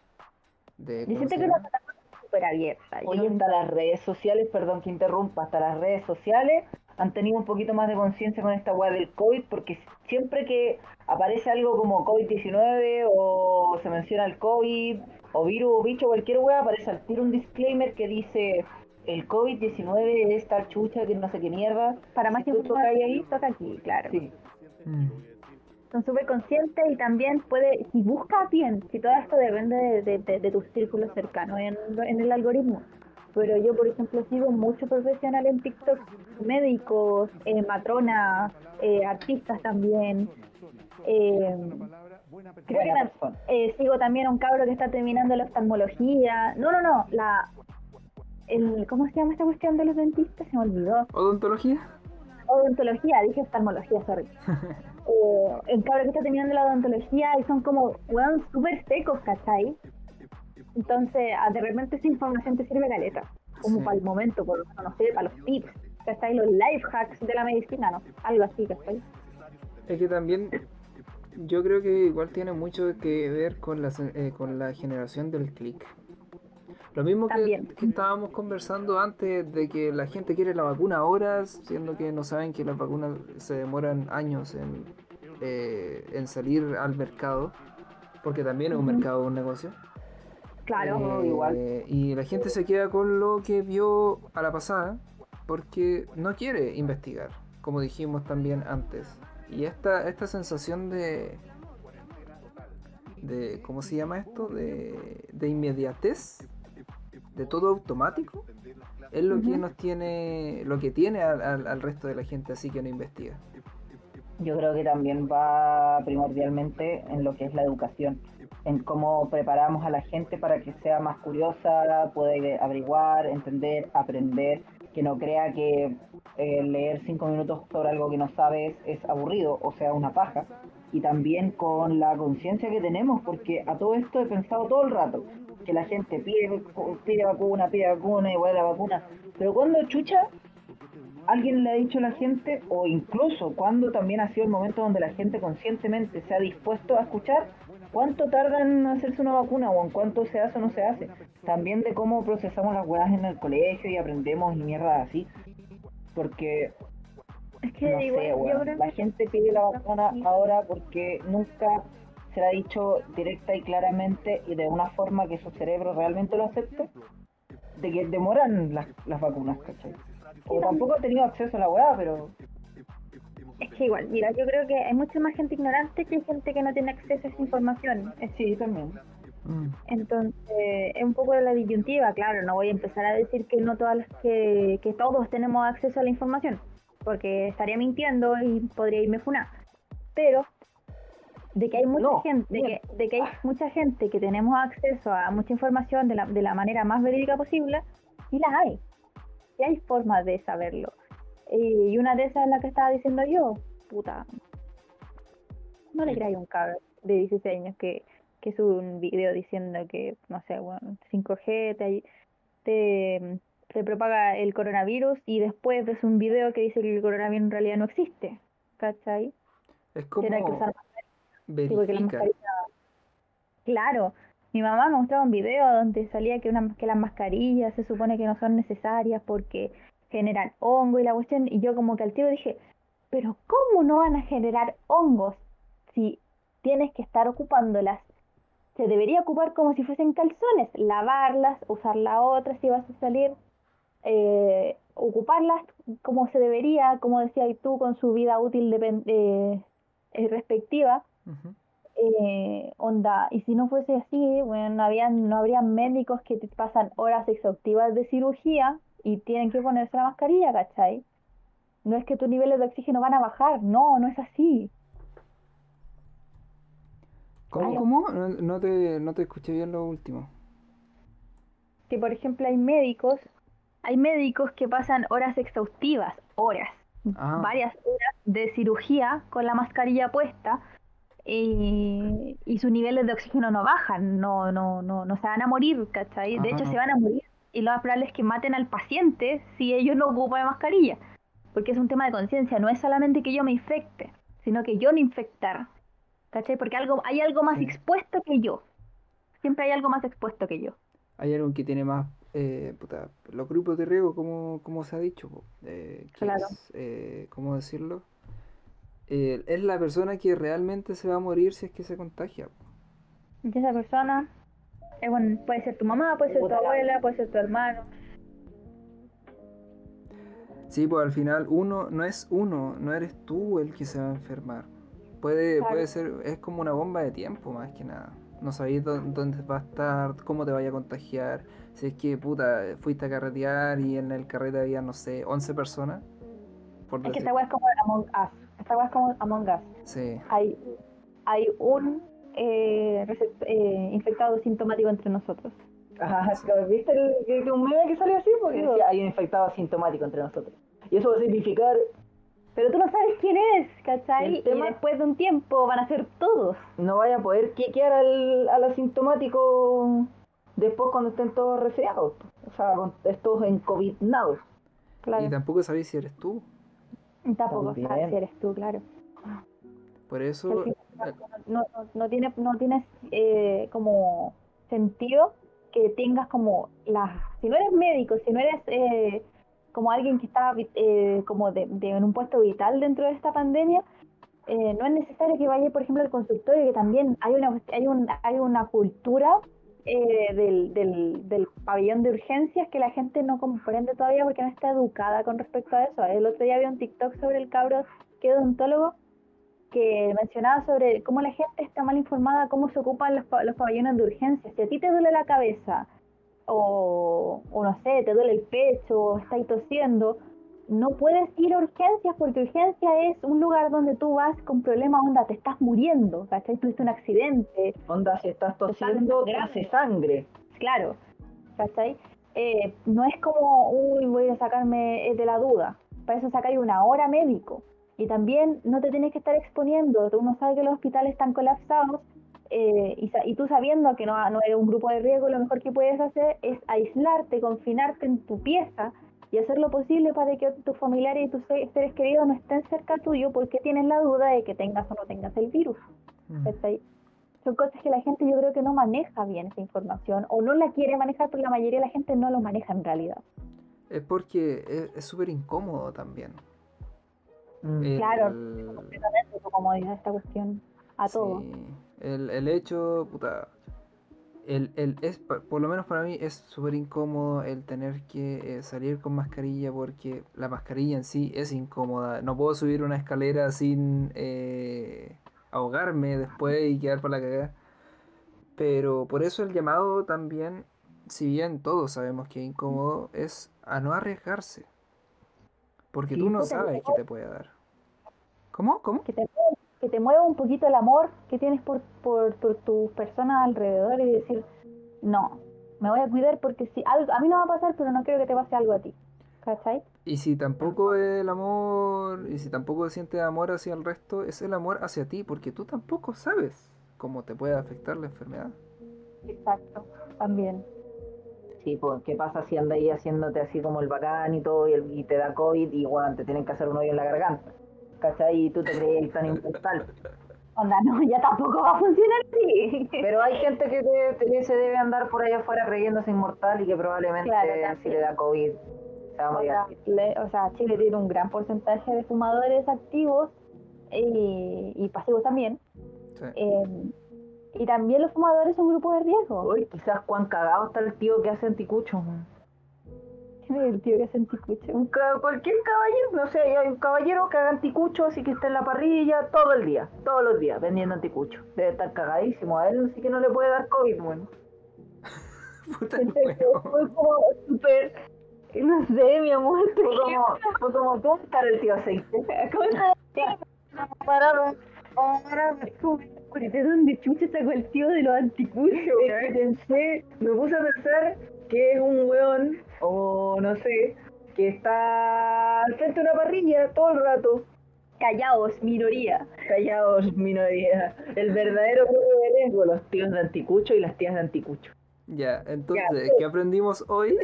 de, Yo ¿cómo siento se que la llama? plataforma es súper abierta. Yo Oye, hasta las redes sociales, perdón que interrumpa, hasta las redes sociales han tenido un poquito más de conciencia con esta weá del COVID, porque siempre que aparece algo como COVID diecinueve o se menciona el COVID o virus o bicho, cualquier weá, aparece al tiro un disclaimer que dice el COVID diecinueve es tal chucha que no sé qué mierda. para más Si tú tocas información, ahí, toca aquí, claro. sí. Mm. Son súper conscientes y también puede, si buscas bien, si todo esto depende de, de, de, de tus círculos cercanos en, en el algoritmo. Pero yo, por ejemplo, sigo mucho profesional en TikTok, médicos, eh, matronas, eh, artistas también. Eh, creo que Buena tam- persona. eh, sigo también a un cabro que está terminando la oftalmología. No, no, no, la, el, ¿cómo se llama esta cuestión de los dentistas? Se me olvidó. ¿Odontología? Odontología, dije oftalmología, sorry. Eh, el cabro que está terminando la odontología y son como, weón, súper secos, ¿cachai? Entonces, ah, de repente esa información te sirve caleta, como Sí. para el momento, por, no sé, para los tips, ¿cachai? Los life hacks de la medicina, ¿no? Algo así, ¿cachai? Es que también yo creo que igual tiene mucho que ver con la, se- eh, con la generación del click. Lo mismo que, También. que estábamos conversando antes de que la gente quiere la vacuna ahora, siendo que no saben que las vacunas se demoran años en, eh, en salir al mercado, porque también es un Ujú. mercado, un negocio. Claro, Eh, igual. Y la gente se queda con lo que vio a la pasada porque no quiere investigar, como dijimos también antes. Y esta, esta sensación de, de, ¿cómo se llama esto? De, de inmediatez, de todo automático, es lo que Ujú. nos tiene, lo que tiene al, al- al resto de la gente así que no investiga. Yo creo que también va primordialmente en lo que es la educación, en cómo preparamos a la gente para que sea más curiosa, pueda ir- averiguar, entender, aprender, que no crea que eh, leer cinco minutos sobre algo que no sabes es aburrido, o sea, una paja. Y también con la conciencia que tenemos, porque a todo esto he pensado todo el rato, que la gente pide, pide vacuna, pide vacuna, igual la vacuna, pero cuando chucha alguien le ha dicho a la gente, o incluso cuando también ha sido el momento donde la gente conscientemente se ha dispuesto a escuchar, cuánto tarda en hacerse una vacuna o en cuánto se hace o no se hace. También de cómo procesamos las weas en el colegio y aprendemos y mierda así. Porque, es que no igual, sé, yo weón, creo la que gente pide la vacuna ahora porque nunca se le ha dicho directa y claramente y de una forma que su cerebro realmente lo acepte, de que demoran las, las vacunas, ¿cachai? O tampoco ha tenido acceso a la weá, pero es que igual, mira, yo creo que hay mucha más gente ignorante que hay gente que no tiene acceso a esa información. eh, sí, también. Mm. Entonces, es un poco de la disyuntiva, claro, no voy a empezar a decir que no todas las que, que todos tenemos acceso a la información, porque estaría mintiendo y podría irme funar. Pero de que hay mucha No, gente, de bien. que, de que hay mucha gente que tenemos acceso a mucha información de la, de la manera más verídica posible, y las hay. Y hay formas de saberlo. Y, y una de esas es la que estaba diciendo yo, puta, no le creáis a un cabrón de dieciséis años que, que sube un video diciendo que, no sé, bueno, cinco G te, te se propaga el coronavirus y después ves un video que dice que el coronavirus en realidad no existe, ¿cachai? Es Tiene que como usar mascarilla, sí, porque las verifica. mascarillas, claro. Mi mamá me mostraba un video donde salía que, una, que las mascarillas se supone que no son necesarias porque generan hongo y la cuestión, y yo como que al tiro dije, pero ¿cómo no van a generar hongos si tienes que estar ocupándolas? Se debería ocupar como si fuesen calzones, lavarlas, usar la otra si vas a salir, eh, ocuparlas como se debería, como decías tú, con su vida útil depen- eh, eh, respectiva. Ujú. Eh, onda, y si no fuese así, bueno, no habían, no habrían médicos que te pasan horas exhaustivas de cirugía y tienen que ponerse la mascarilla, ¿cachai? No es que tus niveles de oxígeno van a bajar, no, no es así. ¿Cómo, Hay- cómo? No, no te, no te escuché bien lo último. que por ejemplo hay médicos, hay médicos que pasan horas exhaustivas, horas, Ah, varias horas de cirugía con la mascarilla puesta y, y sus niveles de oxígeno no bajan, no, no, no, no se van a morir, ¿cachai? De ah, hecho se no. van a morir y lo más probable es que maten al paciente si ellos no ocupan mascarilla, porque es un tema de conciencia, no es solamente que yo me infecte, sino que yo no infectar, ¿cachai? Porque algo, hay algo más Sí. expuesto que yo, siempre hay algo más expuesto que yo. Hay algo que tiene más, eh, puta, los grupos de riesgo, como, como se ha dicho, po, eh, que Claro. es, eh, ¿cómo decirlo? Eh, es la persona que realmente se va a morir si es que se contagia, po. Y esa persona, eh, bueno, puede ser tu mamá, puede ser tu Puta la abuela, vida. puede ser tu hermano. Sí, pues al final uno no es uno, no eres tú el que se va a enfermar. Puede, Claro. puede ser, es como una bomba de tiempo más que nada. No sabéis dó- dónde va a estar, cómo te vaya a contagiar. Si es que, puta, fuiste a carretear y en el carrete había, no sé, once personas, por Es que decir. esta weá es como Among Us. Esta weá es como Among Us. Sí, Hay, hay un eh, recep- eh, infectado sintomático entre nosotros. Ajá, sí. ¿viste el, el- un meme que salió así? Porque Sí, decía, hay un infectado asintomático entre nosotros. Y eso va a significar, pero tú no sabes quién es, ¿cachai? el Y tema, después de un tiempo van a ser todos. no vaya a poder quiquear al, al asintomático después cuando estén todos resfriados. O sea, con estos encovidnados. Y Claro. tampoco sabéis si eres tú. Y tampoco sabes si También. eres tú, claro. Por Al eso, fin eh, no, no, no tiene, no tienes eh, como sentido que tengas como las, si no eres médico, si no eres eh, como alguien que está eh, como de, de- en un puesto vital dentro de esta pandemia, eh, no es necesario que vaya, por ejemplo, al consultorio, que también hay una, hay un, hay una cultura eh, del, del, del pabellón de urgencias que la gente no comprende todavía porque no está educada con respecto a eso. El otro día vi un TikTok sobre el cabro que es odontólogo que mencionaba sobre cómo la gente está mal informada, cómo se ocupan los, pa- los pabellones de urgencia. Si a ti te duele la cabeza, o, o no sé, te duele el pecho, o estás tosiendo, no puedes ir a urgencias porque urgencia es un lugar donde tú vas con problemas, onda, te estás muriendo, ¿cachai? Tuviste un accidente, Onda, si estás te estás tosiendo, te desangrando, hace sangre. claro, ¿cachai? Eh, no es como, uy, voy a sacarme eh, de la duda. Para eso sacáis una hora médico. Y también no te tienes que estar exponiendo. Uno sabe que los hospitales están colapsados eh, y, sa- y tú sabiendo que no, no eres un grupo de riesgo, lo mejor que puedes hacer es aislarte, confinarte en tu pieza y hacer lo posible para que tus familiares y tus se- seres queridos no estén cerca tuyo porque tienes la duda de que tengas o no tengas el virus. mm, ¿Cachai? Son cosas que la gente yo creo que no maneja bien esa información o no la quiere manejar porque la mayoría de la gente no lo maneja en realidad. es porque es es súper incómodo también. Mm. Claro, El, completamente tu comodidad esta cuestión a todo. sí, el, el hecho, puta, el, el, es, pa- por lo menos para mí es súper incómodo el tener que eh, salir con mascarilla porque la mascarilla en sí es incómoda. No puedo subir una escalera sin eh, ahogarme después y quedar para la cagada. Pero por eso el llamado también, si bien todos sabemos que es incómodo, es a no arriesgarse. Porque tú Sí, no Puta, que te, sabes qué te puede dar. ¿Cómo? ¿Cómo? que te, que te mueva un poquito el amor que tienes por, por, por tus personas alrededor y decir, no, me voy a cuidar porque si algo, a mí no va a pasar, pero no quiero que te pase algo a ti. ¿Cachai? Y si tampoco es el amor, y si tampoco sientes amor hacia el resto, es el amor hacia ti, porque tú tampoco sabes cómo te puede afectar la enfermedad. Exacto, también. Sí, pues, ¿qué pasa si andas ahí haciéndote así como el bacán y todo y, el- y te da COVID y igual te tienen que hacer un hoyo en la garganta? ¿Cachai? Y tú te crees tan inmortal. Onda, no, ya tampoco va a funcionar así. Pero hay gente que, te- que se debe andar por allá afuera creyéndose inmortal y que probablemente Claro, si también. le da COVID se va a O morir sea, así. le- o sea, Chile tiene un gran porcentaje de fumadores activos y, y pasivos también. Sí. Eh, y también los fumadores son grupos de riesgo. Uy, quizás cuán cagado está el tío que hace anticuchos. Man. ¿Quién es el tío que hace anticucho? Un ca- cualquier caballero, no sé, hay un caballero que haga anticuchos y que esté en la parrilla todo el día, todos los días, vendiendo anticuchos. Debe estar cagadísimo, a él sí que no le puede dar COVID, bueno. Puta el Entonces, huevo. fue como súper, no sé, mi amor. Fue como, fue como, ¿cómo está el tío aceite? ¿Cómo está? Parame, parame. ¿De dónde chucha sacó el tío de los anticuchos? Es que pensé, me puse a pensar que es un weón, o no sé, que está al frente de una parrilla todo el rato. Callaos, minoría. Callados, minoría. El verdadero grupo de riesgo, los tíos de anticucho y las tías de anticucho. Ya, entonces, ¿qué aprendimos hoy?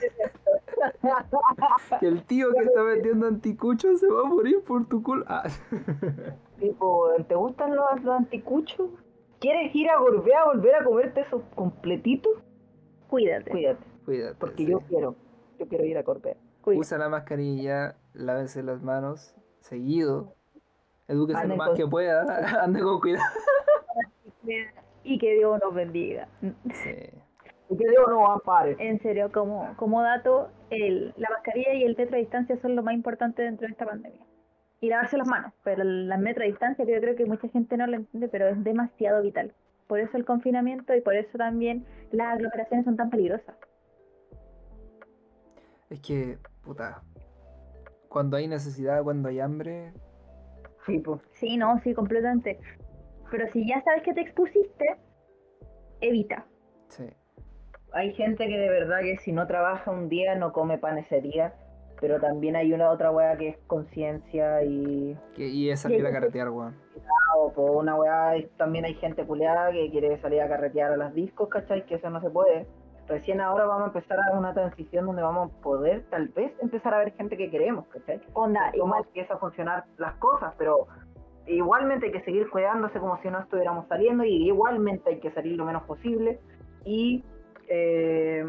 Que el tío que está vendiendo anticuchos se va a morir por tu culo. Ah. Tipo, ¿te gustan los, los anticuchos? ¿Quieres ir a Gorbea a volver a comerte esos completitos? Cuídate. Cuídate, Cuídate. porque sí. yo quiero, yo quiero ir a Gorbea. Cuídate. Usa la mascarilla, lávense las manos, seguido. Edúquese Anden lo más con- que pueda, ande con cuidado. Y que Dios nos bendiga. Sí. Y que Dios no ampare. En serio, como, como dato, el, la mascarilla y el metro de distancia son lo más importante dentro de esta pandemia. Y lavarse las manos, pero la metro de distancia, que yo creo que mucha gente no lo entiende, pero es demasiado vital. Por eso el confinamiento y por eso también las aglomeraciones son tan peligrosas. Es que, puta, cuando hay necesidad, cuando hay hambre, Sí, pues. Sí, no, sí, completamente. Pero si ya sabes que te expusiste, evita. sí. Hay gente que de verdad que si no trabaja un día no come pan ese día, pero también hay una otra weá que es conciencia y... Que, y es salir a carretear, weón. O por una weá, y también hay gente culiada que quiere salir a carretear a las discos, ¿cachai? Que eso no se puede. Recién ahora vamos a empezar a una transición donde vamos a poder, tal vez, empezar a ver gente que queremos, ¿cachai? Onda, Cómo igual, empieza a funcionar las cosas, pero igualmente hay que seguir cuidándose como si no estuviéramos saliendo y igualmente hay que salir lo menos posible y... Eh,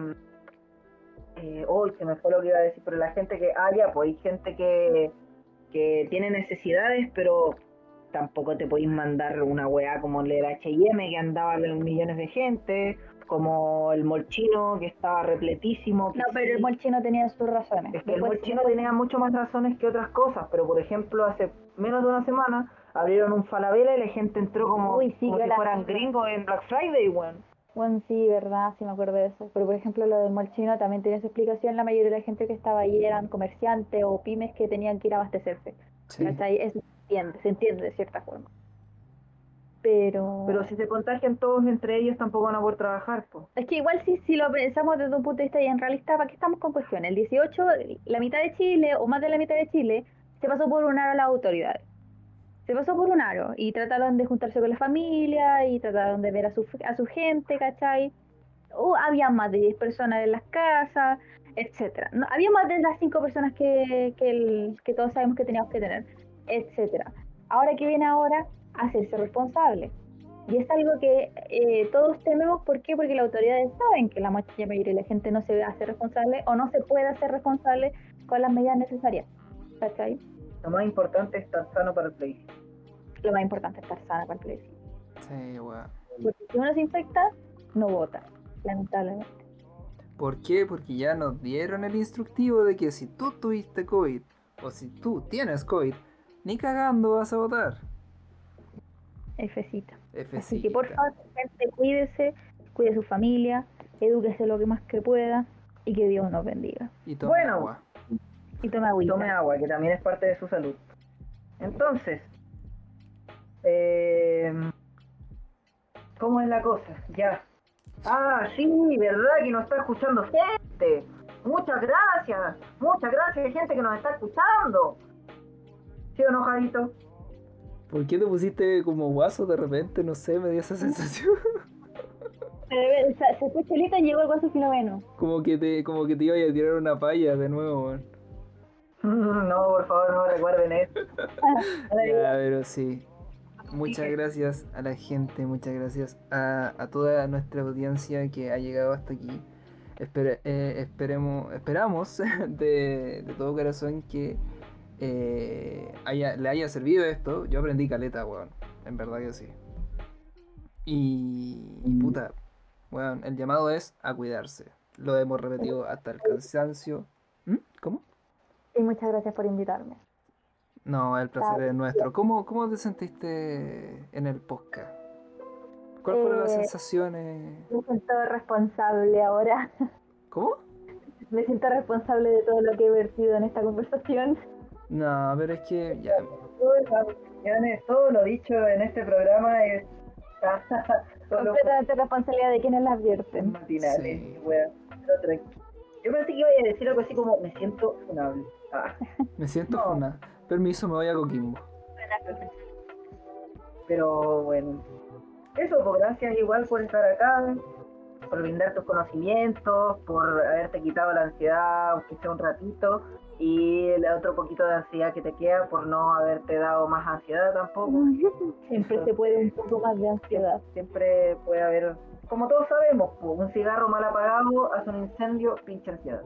eh, hoy se me fue lo que iba a decir, pero la gente que, ah, ya, pues hay gente que, que tiene necesidades, pero tampoco te podéis mandar una weá como el del H y M que andaba con millones de gente, como el molchino que estaba repletísimo. que no, pero el sí. molchino tenía sus razones. Es que el Después- molchino tenía mucho más razones que otras cosas, pero por ejemplo hace menos de una semana abrieron un Falabella y la gente entró como, Uy, sí, como que si la- fueran gringos en Black Friday, weón. Bueno, sí, verdad, sí me acuerdo de eso. Pero por ejemplo, lo del molchino también tiene su explicación. La mayoría de la gente que estaba ahí eran comerciantes o pymes que tenían que ir a abastecerse. Sí. ¿Cachai? Eso se entiende, se entiende de cierta forma. Pero... Pero si se contagian todos entre ellos tampoco van a poder trabajar, pues. Es que igual si, si lo pensamos desde un punto de vista bien realista, ¿para qué estamos con cuestiones? El dieciocho, la mitad de Chile, o más de la mitad de Chile, se pasó por un aro a las autoridades. Se pasó por un aro y trataron de juntarse con la familia y trataron de ver a su, a su gente, ¿cachai? O había más de diez personas en las casas, etcétera. No, había más de las cinco personas que, que, el, que todos sabemos que teníamos que tener, etcétera. Ahora que viene ahora, hacerse responsable. Y es algo que eh, todos tememos, ¿por qué? Porque las autoridades saben que la mayoría de la gente no se hace responsable o no se puede hacer responsable con las medidas necesarias, ¿cachai? Lo más importante es estar sano para el plebiscito. Lo más importante es estar sana para el plebiscito. Sí, weón. Porque si uno se infecta, no vota, lamentablemente. ¿Por qué? Porque ya nos dieron el instructivo de que si tú tuviste COVID o si tú tienes COVID, ni cagando vas a votar. Fcita. F Así C. que por favor, gente, cuídese, cuide a su familia, edúquese lo que más que pueda y que Dios nos bendiga. Y toma Bueno. agua. Y tome agüita. Tome agua, que también es parte de su salud. Entonces, eh, ¿cómo es la cosa? Ya. Ah, sí, verdad que nos está escuchando gente. Muchas gracias, muchas gracias, gente que nos está escuchando. ¿Sí o no, Javito? ¿Por qué te pusiste como guaso de repente? No sé, me dio esa sensación. Se, se, se fue Chelita y llegó el guaso Filomeno. Como que te, como que te iba a tirar una palla de nuevo, weón. No, por favor, no recuerden eso. Ya, pero sí. Muchas gracias a la gente, muchas gracias a, a toda nuestra audiencia que ha llegado hasta aquí. Espere- eh, esperemos, esperamos de, de todo corazón que eh, haya, le haya servido esto. Yo aprendí caleta, weón. En verdad que sí. Y, y puta, weón, el llamado es a cuidarse. Lo hemos repetido hasta el cansancio. ¿Mm? ¿Cómo? Y muchas gracias por invitarme. No, el placer es nuestro. ¿Cómo, cómo te sentiste en el podcast? ¿Cuáles fueron las Eh, sensaciones? Me siento responsable ahora. ¿Cómo? Me siento responsable de todo lo que he vertido en esta conversación. No, pero es que ya. Todas las opiniones, todo lo dicho en este programa es solo Completamente responsabilidad de quienes las vierten. matinales, Sí. weón. Pero tranqui- Yo pensé que iba a decir algo así como me siento funable. Ah, Me siento No. funa. Permiso, me voy a Coquimbo. pero bueno. Eso, pues gracias igual por estar acá, por brindar tus conocimientos, por haberte quitado la ansiedad, aunque sea un ratito, y el otro poquito de ansiedad que te queda por no haberte dado más ansiedad tampoco. Siempre se puede un poco más de ansiedad. Siempre puede haber, como todos sabemos, pues, un cigarro mal apagado hace un incendio, pinche ansiedad.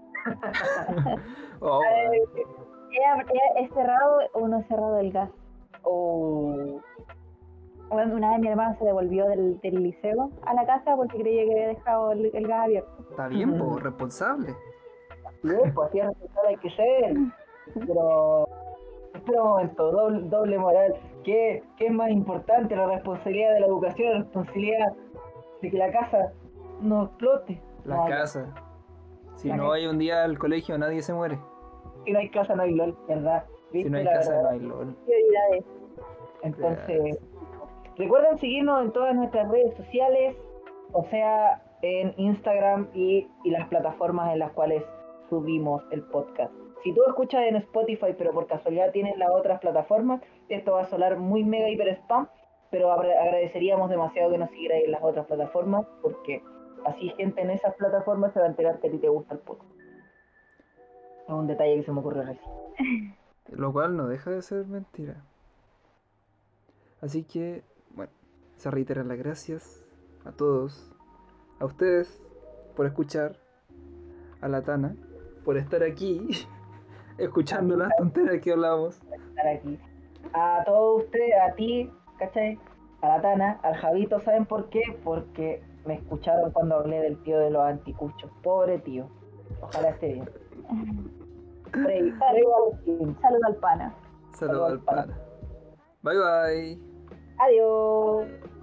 Oh, ¿He, ab- he- he cerrado o no he cerrado el gas? O Bueno, una vez mi hermano se devolvió del, del liceo a la casa porque creía que había dejado el, el gas abierto. está bien, po, responsable. bien, pues así es responsable hay que ser, pero espera un momento, doble, doble moral. ¿Qué, ¿Qué es más importante, la responsabilidad de la educación, la responsabilidad de que la casa no explote? La No, ya. casa. Si La no casa. hay un día al colegio, nadie se muere. Si no hay casa no hay LOL, ¿verdad? Si ¿Viste no hay la casa, verdad? no hay LOL. Prioridades. Entonces, recuerden seguirnos en todas nuestras redes sociales, o sea, en Instagram y, y las plataformas en las cuales subimos el podcast. Si tú escuchas en Spotify, pero por casualidad tienes las otras plataformas, esto va a sonar muy mega hiper spam, pero agra- agradeceríamos demasiado que nos siguierais en las otras plataformas, porque así gente en esas plataformas se va a enterar que a ti te gusta el podcast. Es un detalle que se me ocurrió recién. Lo cual no deja de ser mentira. Así que, bueno, se reiteran las gracias a todos, a ustedes por escuchar, a la Tana por estar aquí, escuchando las tonteras que hablamos. Estar aquí. A todos ustedes, a ti, ¿cachai? A la Tana, al Javito, ¿saben por qué? Porque me escucharon cuando hablé del tío de los anticuchos. Pobre tío. Ojalá esté bien. Frey, Frey Valentín. Saludos al pana. Saludos al pana. Bye bye. Adiós.